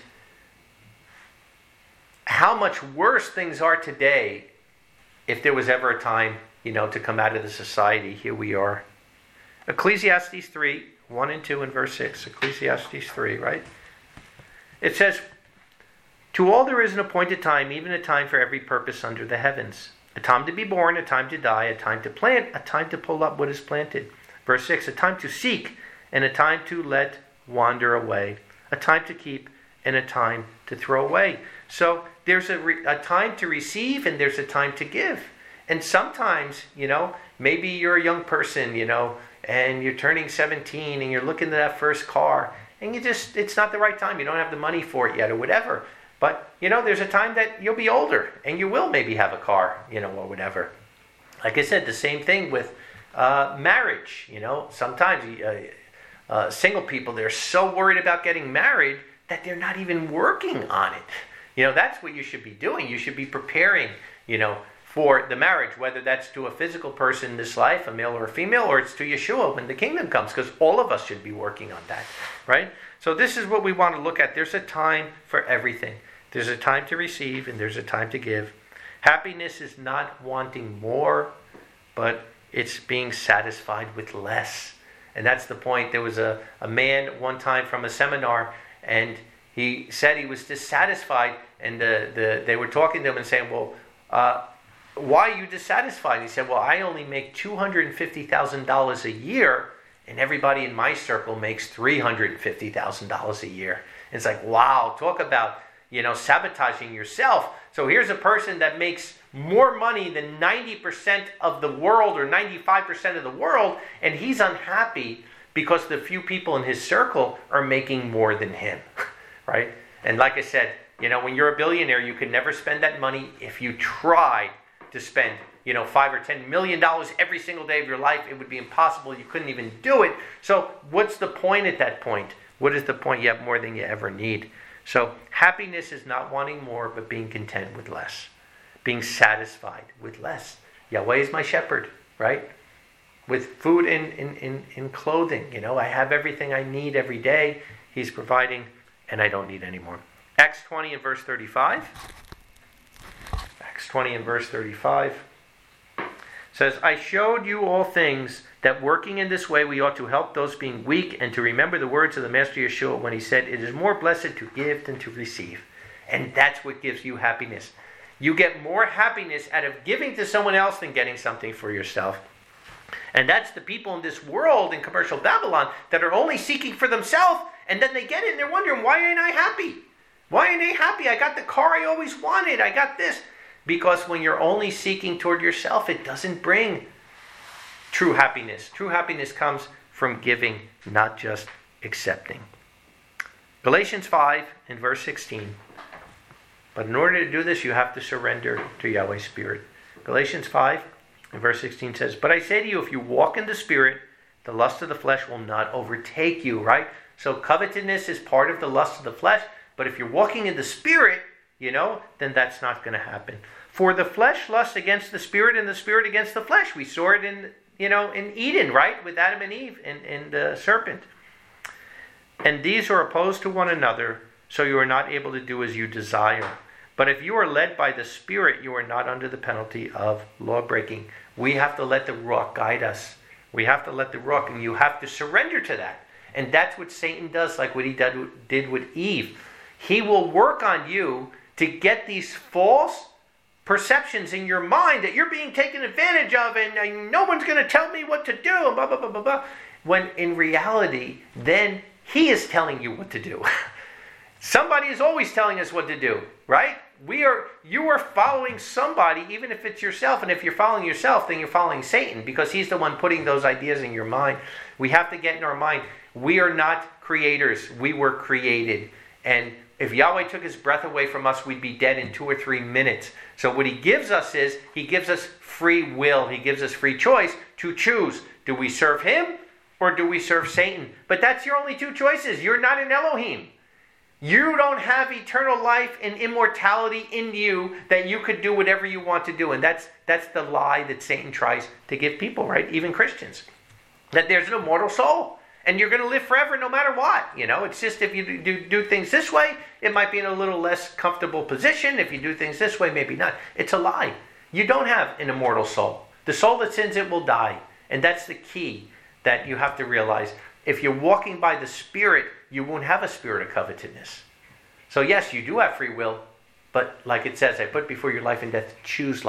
Speaker 1: how much worse things are today. If there was ever a time, to come out of the society, here we are. Ecclesiastes 3, 1 and 2 and verse 6. Ecclesiastes 3, right? It says, "To all there is an appointed time, even a time for every purpose under the heavens. A time to be born, a time to die, a time to plant, a time to pull up what is planted. Verse 6, a time to seek and a time to let wander away. A time to keep and a time to throw away. So there's a time to receive and there's a time to give. And sometimes, maybe you're a young person, and you're turning 17 and you're looking at that first car and it's not the right time. You don't have the money for it yet or whatever. But, there's a time that you'll be older and you will maybe have a car, or whatever. Like I said, the same thing with marriage. Sometimes single people, they're so worried about getting married that they're not even working on it. That's what you should be doing. You should be preparing, for the marriage, whether that's to a physical person in this life, a male or a female, or it's to Yeshua when the kingdom comes, because all of us should be working on that, right? So this is what we want to look at. There's a time for everything. There's a time to receive and there's a time to give. Happiness is not wanting more, but it's being satisfied with less. And that's the point. There was a man one time from a seminar, and he said he was dissatisfied, and they were talking to him and saying, well, why are you dissatisfied? He said, well, I only make $250,000 a year, and everybody in my circle makes $350,000 a year. And it's like, wow, talk about, sabotaging yourself. So here's a person that makes more money than 90% of the world or 95% of the world, and he's unhappy because the few people in his circle are making more than him, right? And like I said, when you're a billionaire, you can never spend that money. If you tried to spend, $5 or $10 million every single day of your life, it would be impossible. You couldn't even do it. So what's the point at that point? What is the point? You have more than you ever need. So happiness is not wanting more, but being content with less. Being satisfied with less. Yahweh is my shepherd, right? With food and clothing. I have everything I need every day. He's providing, and I don't need any more. Acts 20 and verse 35. Acts 20 and verse 35 says, I showed you all things that working in this way we ought to help those being weak and to remember the words of the Master Yeshua when he said, it is more blessed to give than to receive. And that's what gives you happiness. You get more happiness out of giving to someone else than getting something for yourself. And that's the people in this world, in commercial Babylon, that are only seeking for themselves, and then they get it and they're wondering, why ain't I happy? Why ain't I happy? I got the car I always wanted. I got this. Because when you're only seeking toward yourself, it doesn't bring true happiness. True happiness comes from giving, not just accepting. Galatians 5 and verse 16. But in order to do this, you have to surrender to Yahweh's Spirit. Galatians 5 and verse 16 says, but I say to you, if you walk in the Spirit, the lust of the flesh will not overtake you, right? So covetousness is part of the lust of the flesh. But if you're walking in the Spirit, then that's not going to happen. For the flesh lusts against the Spirit and the Spirit against the flesh. We saw it in Eden, right? With Adam and Eve and the serpent. And these are opposed to one another, so you are not able to do as you desire. But if you are led by the Spirit, you are not under the penalty of lawbreaking. We have to let the Ruach guide us. We have to let the Ruach, and you have to surrender to that. And that's what Satan does, like what he did with Eve. He will work on you to get these false perceptions in your mind that you're being taken advantage of and no one's going to tell me what to do, blah, blah, blah, blah, blah. When in reality, then he is telling you what to do. Somebody is always telling us what to do, right? You are following somebody, even if it's yourself. And if you're following yourself, then you're following Satan because he's the one putting those ideas in your mind. We have to get in our mind, we are not creators. We were created. And if Yahweh took his breath away from us, we'd be dead in 2 or 3 minutes. So what he gives us is, he gives us free will. He gives us free choice to choose. Do we serve him or do we serve Satan? But that's your only 2 choices. You're not an Elohim. You don't have eternal life and immortality in you that you could do whatever you want to do. And that's the lie that Satan tries to give people, right? Even Christians. That there's an immortal soul. And you're going to live forever no matter what. It's just if you do things this way, it might be in a little less comfortable position. If you do things this way, maybe not. It's a lie. You don't have an immortal soul. The soul that sins it will die. And that's the key that you have to realize. If you're walking by the Spirit, you won't have a spirit of covetousness. So yes, you do have free will. But like it says, I put before your life and death, choose life.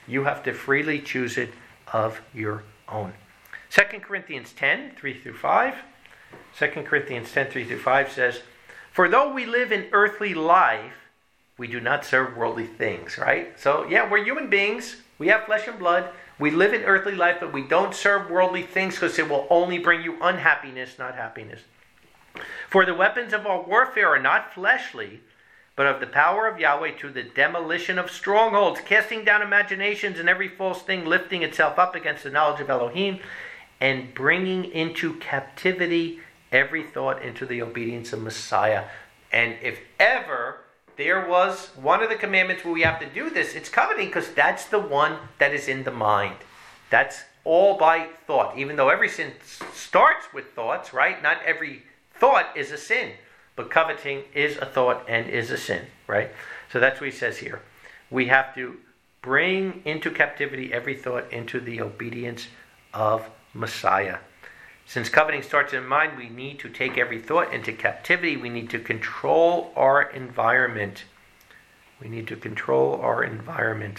Speaker 1: You have to freely choose it of your own. 2 Corinthians 10, 3 through 5. 2 Corinthians 10, 3 through 5 says, "For though we live in earthly life, we do not serve worldly things," right? So, yeah, we're human beings. We have flesh and blood. We live in earthly life, but we don't serve worldly things because it will only bring you unhappiness, not happiness. "For the weapons of our warfare are not fleshly, but of the power of Yahweh to the demolition of strongholds, casting down imaginations and every false thing lifting itself up against the knowledge of Elohim, and bringing into captivity every thought into the obedience of Messiah." And if ever there was one of the commandments where we have to do this, it's coveting, because that's the one that is in the mind. That's all by thought. Even though every sin starts with thoughts, right? Not every thought is a sin. But coveting is a thought and is a sin, right? So that's what he says here. We have to bring into captivity every thought into the obedience of Messiah. Since coveting starts in mind, we need to take every thought into captivity. We need to control our environment. We need to control our environment.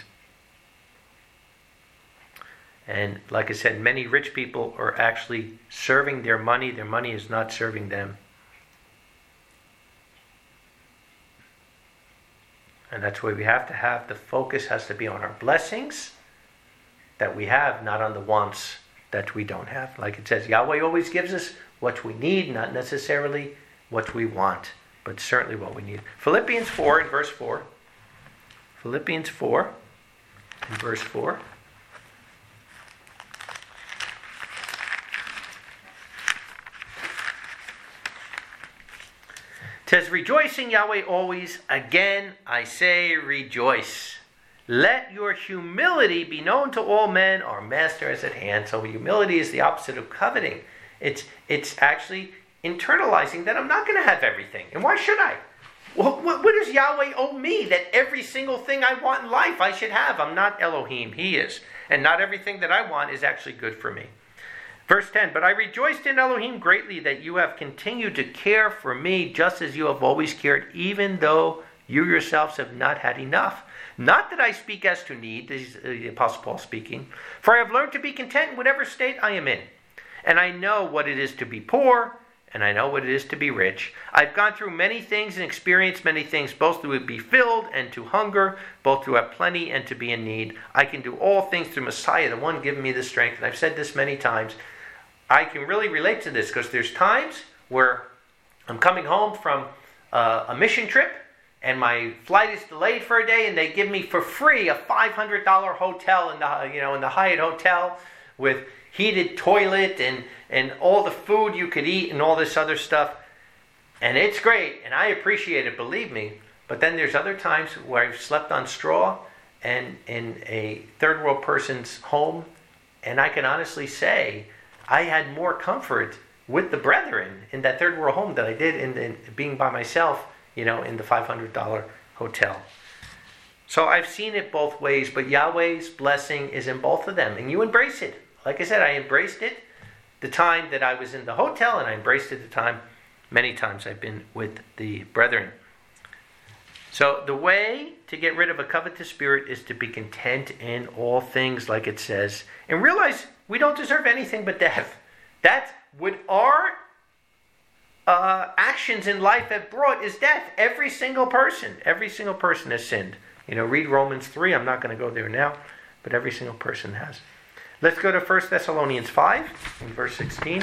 Speaker 1: And like I said, many rich people are actually serving their money. Their money is not serving them. And that's why we have to have, the focus has to be on our blessings that we have, not on the wants that we don't have. Like it says, Yahweh always gives us what we need, not necessarily what we want, but certainly what we need. Philippians 4 in verse 4. Philippians 4 in verse 4. It says, "Rejoicing Yahweh always, again I say rejoice. Let your humility be known to all men, our master is at hand." So humility is the opposite of coveting. It's actually internalizing that I'm not going to have everything. And why should I? Well, what does Yahweh owe me that every single thing I want in life I should have? I'm not Elohim, he is. And not everything that I want is actually good for me. Verse 10, "But I rejoiced in Elohim greatly that you have continued to care for me just as you have always cared, even though you yourselves have not had enough. Not that I speak as to need," this is the Apostle Paul speaking, "for I have learned to be content in whatever state I am in. And I know what it is to be poor, and I know what it is to be rich. I've gone through many things and experienced many things, both to be filled and to hunger, both to have plenty and to be in need. I can do all things through Messiah, the one giving me the strength." And I've said this many times. I can really relate to this because there's times where I'm coming home from a mission trip and my flight is delayed for a day, and they give me for free a $500 hotel in the Hyatt Hotel with heated toilet and all the food you could eat and all this other stuff. And it's great, and I appreciate it, believe me. But then there's other times where I've slept on straw and in a third world person's home, and I can honestly say I had more comfort with the brethren in that third world home than I did in being by myself, in the $500 hotel. So I've seen it both ways, but Yahweh's blessing is in both of them, and you embrace it. Like I said, I embraced it the time that I was in the hotel, and I embraced it the time, many times I've been with the brethren. So the way to get rid of a covetous spirit is to be content in all things, like it says, and realize we don't deserve anything but death. That's what our actions in life have brought, is death. Every single person has sinned. Read Romans 3. I'm not going to go there now, but every single person has. Let's go to 1 Thessalonians 5 in verse 16.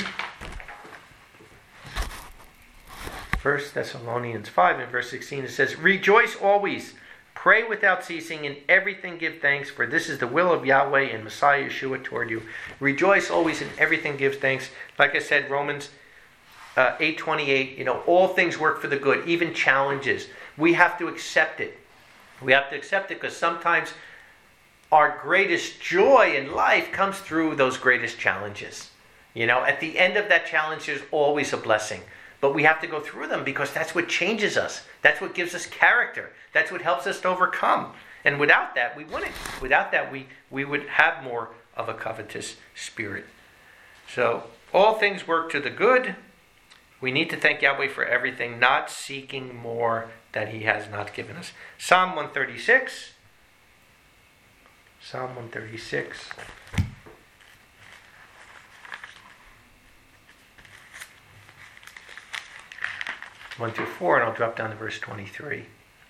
Speaker 1: 1 Thessalonians 5 in verse 16, it says, "Rejoice always, pray without ceasing, in everything give thanks, for this is the will of Yahweh and Messiah Yeshua toward you." Rejoice always, in everything give thanks. Like I said, Romans 8:28, all things work for the good, even challenges. We have to accept it. We have to accept it because sometimes our greatest joy in life comes through those greatest challenges. At the end of that challenge, there's always a blessing. But we have to go through them because that's what changes us. That's what gives us character. That's what helps us to overcome. And without that, we wouldn't. Without that, we would have more of a covetous spirit. So, all things work to the good. We need to thank Yahweh for everything, not seeking more that he has not given us. Psalm 136. Psalm 136. 1-4, and I'll drop down to verse 23.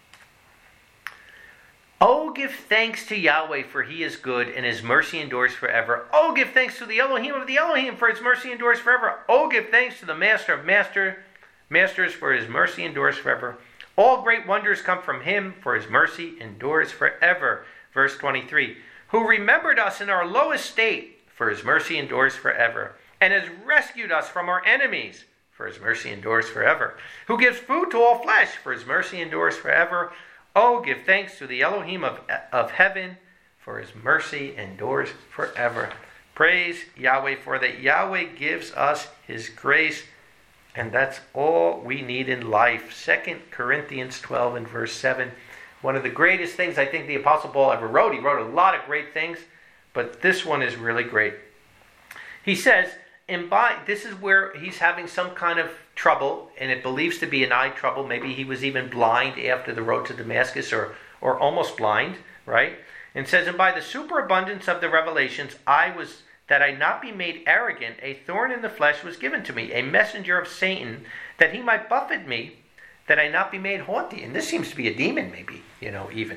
Speaker 1: Oh, give thanks to Yahweh, for he is good, and his mercy endures forever. Oh, give thanks to the Elohim of the Elohim, for his mercy endures forever. Oh, give thanks to the Master of Masters, for his mercy endures forever. All great wonders come from him, for his mercy endures forever. Verse 23. Who remembered us in our lowest state, for his mercy endures forever, and has rescued us from our enemies, for his mercy endures forever. Who gives food to all flesh, for his mercy endures forever. Oh, give thanks to the Elohim of heaven, for his mercy endures forever. Praise Yahweh for that. Yahweh gives us his grace, and that's all we need in life. 2 Corinthians 12 and verse 7. One of the greatest things I think the Apostle Paul ever wrote. He wrote a lot of great things, but this one is really great. He says, this is where he's having some kind of trouble, and it believes to be an eye trouble. Maybe he was even blind after the road to Damascus, or almost blind, right? And says, and by the superabundance of the revelations, that I not be made arrogant, a thorn in the flesh was given to me, a messenger of Satan, that he might buffet me, that I not be made haughty. And this seems to be a demon, maybe, even.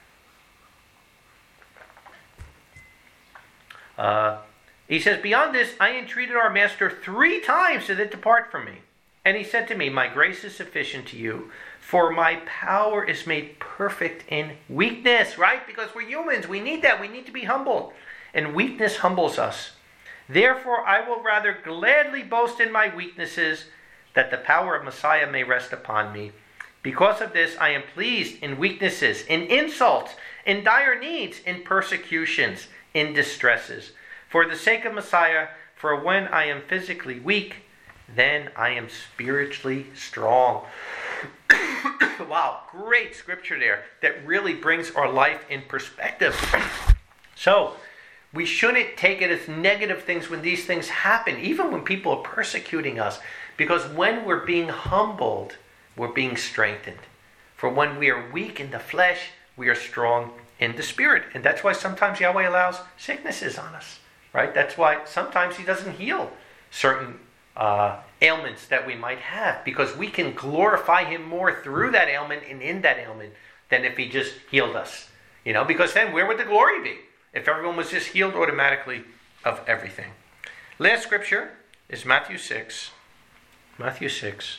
Speaker 1: He says, beyond this, I entreated our master 3 times that it depart from me. And he said to me, my grace is sufficient to you, for my power is made perfect in weakness, right? Because we're humans. We need that. We need to be humbled. And weakness humbles us. Therefore, I will rather gladly boast in my weaknesses, that the power of Messiah may rest upon me. Because of this, I am pleased in weaknesses, in insults, in dire needs, in persecutions, in distresses. For the sake of Messiah, for when I am physically weak, then I am spiritually strong. Wow, great scripture there that really brings our life in perspective. So, we shouldn't take it as negative things when these things happen, even when people are persecuting us. Because when we're being humbled, we're being strengthened. For when we are weak in the flesh, we are strong in the spirit. And that's why sometimes Yahweh allows sicknesses on us. Right? That's why sometimes he doesn't heal certain ailments that we might have, because we can glorify him more through that ailment and in that ailment than if he just healed us. Because then where would the glory be? If everyone was just healed automatically of everything. Last scripture is Matthew 6. Matthew 6.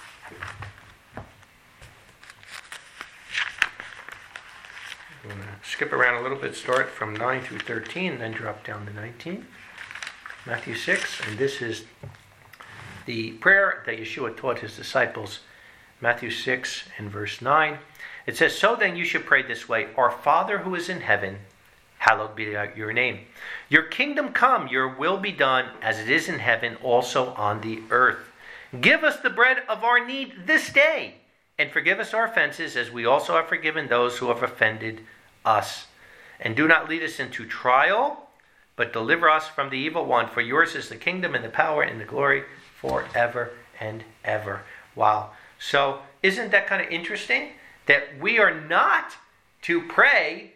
Speaker 1: I'm going to skip around a little bit, start from 9 through 13, and then drop down to 19. Matthew 6, and this is the prayer that Yeshua taught his disciples. Matthew 6 and verse 9. It says, so then you should pray this way, Our Father who is in heaven, hallowed be your name. Your kingdom come, your will be done, as it is in heaven, also on the earth. Give us the bread of our need this day, and forgive us our offenses, as we also have forgiven those who have offended us. And do not lead us into trial, but deliver us from the evil one. For yours is the kingdom and the power and the glory forever and ever. Wow. So isn't that kind of interesting? That we are not to pray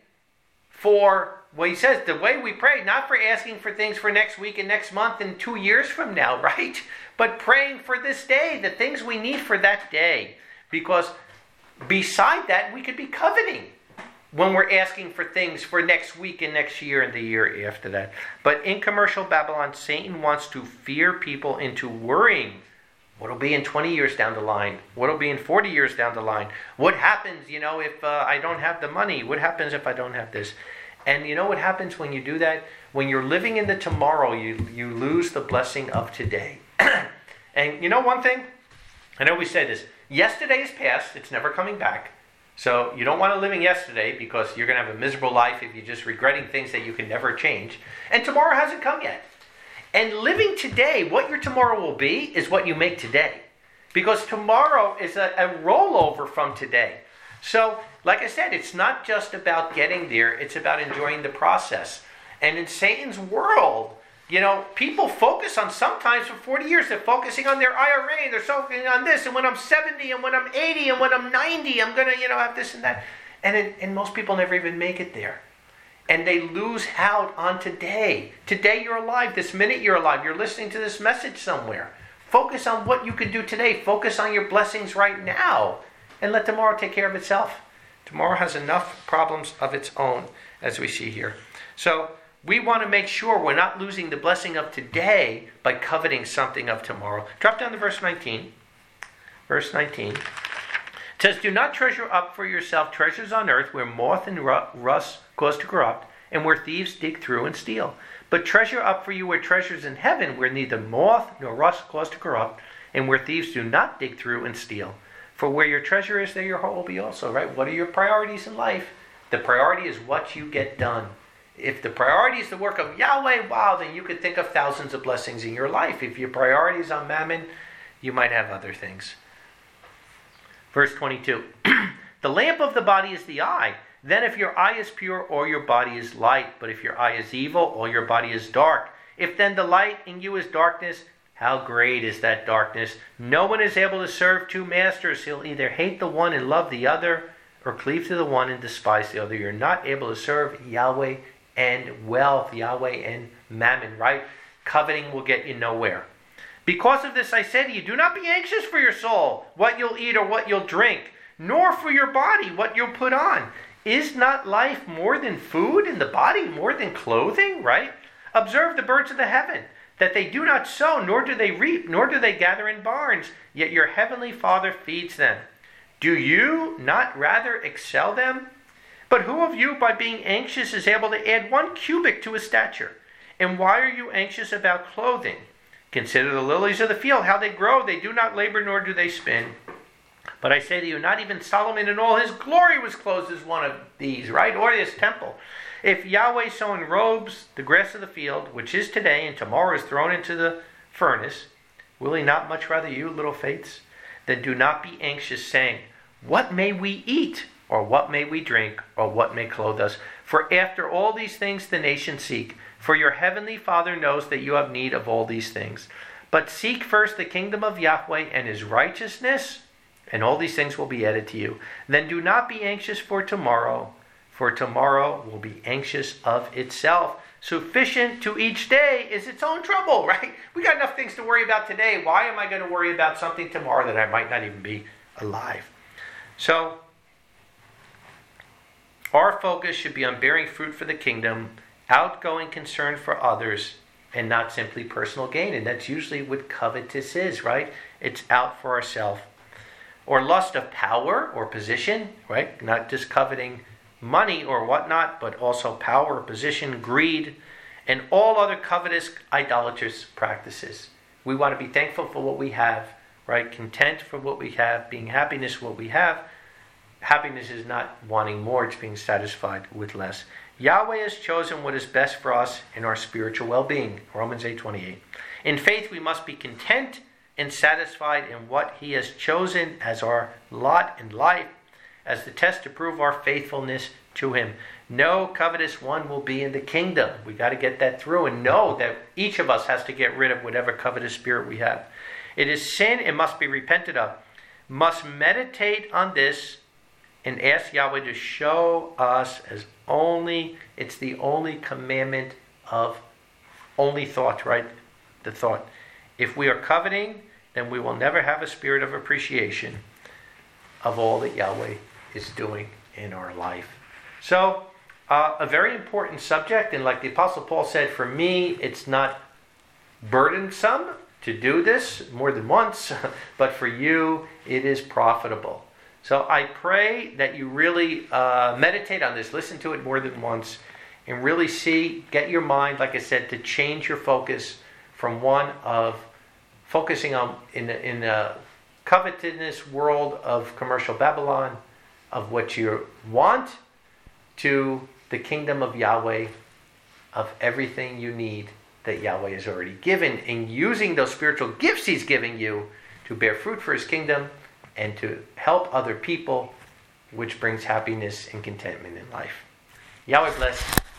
Speaker 1: for, well, he says the way we pray, not for asking for things for next week and next month and 2 years from now, right? But praying for this day, the things we need for that day. Because beside that, we could be coveting when we're asking for things for next week and next year and the year after that. But in commercial Babylon, Satan wants to fear people into worrying. What'll be in 20 years down the line? What'll be in 40 years down the line? What happens, if I don't have the money? What happens if I don't have this? And you know what happens when you do that? When you're living in the tomorrow, you lose the blessing of today. And you know one thing? I know we say this. Yesterday is past. It's never coming back. So you don't want to live in yesterday, because you're going to have a miserable life if you're just regretting things that you can never change. And tomorrow hasn't come yet. And living today, what your tomorrow will be is what you make today. Because tomorrow is a rollover from today. So, like I said, it's not just about getting there. It's about enjoying the process. And in Satan's world, people focus on, sometimes for 40 years, they're focusing on their IRA, and they're focusing on this, and when I'm 70, and when I'm 80, and when I'm 90, I'm going to, have this and that. And most people never even make it there. and they lose out on today. Today you're alive. This minute you're alive. You're listening to this message somewhere. Focus on what you can do today. Focus on your blessings right now. And let tomorrow take care of itself. Tomorrow has enough problems of its own, as we see here. So we want to make sure we're not losing the blessing of today by coveting something of tomorrow. Drop down to verse 19. Verse 19. It says, do not treasure up for yourself treasures on earth where moth and rust cause to corrupt, and where thieves dig through and steal. But treasure up for you where treasures in heaven where neither moth nor rust cause to corrupt, and where thieves do not dig through and steal. For where your treasure is, there your heart will be also, right? What are your priorities in life? The priority is what you get done. If the priority is the work of Yahweh, wow, then you could think of thousands of blessings in your life. If your priority is on mammon, you might have other things. Verse 22. The lamp of the body is the eye. Then if your eye is pure, all your body is light. But if your eye is evil, all your body is dark. If then the light in you is darkness, how great is that darkness? No one is able to serve two masters. He'll either hate the one and love the other, or cleave to the one and despise the other. You're not able to serve Yahweh and wealth, Yahweh and mammon, right? Coveting will get you nowhere. Because of this I say to you, do not be anxious for your soul, what you'll eat or what you'll drink, nor for your body, what you'll put on. Is not life more than food, and the body more than clothing, right? Observe the birds of the heaven, that they do not sow, nor do they reap, nor do they gather in barns, yet your heavenly Father feeds them. Do you not rather excel them? But who of you, by being anxious, is able to add 1 cubit to his stature? And why are you anxious about clothing? Consider the lilies of the field, how they grow. They do not labor, nor do they spin. But I say to you, not even Solomon in all his glory was clothed as one of these, right? Or this temple. If Yahweh so enrobes the grass of the field, which is today and tomorrow is thrown into the furnace, will he not much rather you, little faiths? Then do not be anxious, saying, what may we eat? Or what may we drink? Or what may clothe us? For after all these things the nations seek. For your heavenly Father knows that you have need of all these things. But seek first the kingdom of Yahweh and his righteousness, and all these things will be added to you. Then do not be anxious for tomorrow will be anxious of itself. Sufficient to each day is its own trouble, right? We got enough things to worry about today. Why am I going to worry about something tomorrow that I might not even be alive? So, our focus should be on bearing fruit for the kingdom, outgoing concern for others, and not simply personal gain. And that's usually what covetous is, right? It's out for ourselves. Or lust of power or position, right? Not just coveting money or whatnot, but also power, position, greed, and all other covetous, idolatrous practices. We want to be thankful for what we have, right? Content for what we have, being happiness for what we have. Happiness is not wanting more, it's being satisfied with less. Yahweh has chosen what is best for us in our spiritual well-being. Romans 8:28. In faith we must be content and satisfied in what he has chosen as our lot in life, as the test to prove our faithfulness to him. No covetous one will be in the kingdom. We got to get that through and know that each of us has to get rid of whatever covetous spirit we have. It is sin, it must be repented of. Must meditate on this and ask Yahweh to show us it's the only commandment of only thought, right? The thought. If we are coveting, then we will never have a spirit of appreciation of all that Yahweh is doing in our life. So, a very important subject, and like the Apostle Paul said, for me, it's not burdensome to do this more than once, but for you, it is profitable. So I pray that you really meditate on this, listen to it more than once, and really get your mind, like I said, to change your focus from one of focusing on in the covetousness world of commercial Babylon, of what you want, to the kingdom of Yahweh, of everything you need that Yahweh has already given, and using those spiritual gifts he's giving you to bear fruit for his kingdom and to help other people, which brings happiness and contentment in life. Yahweh bless.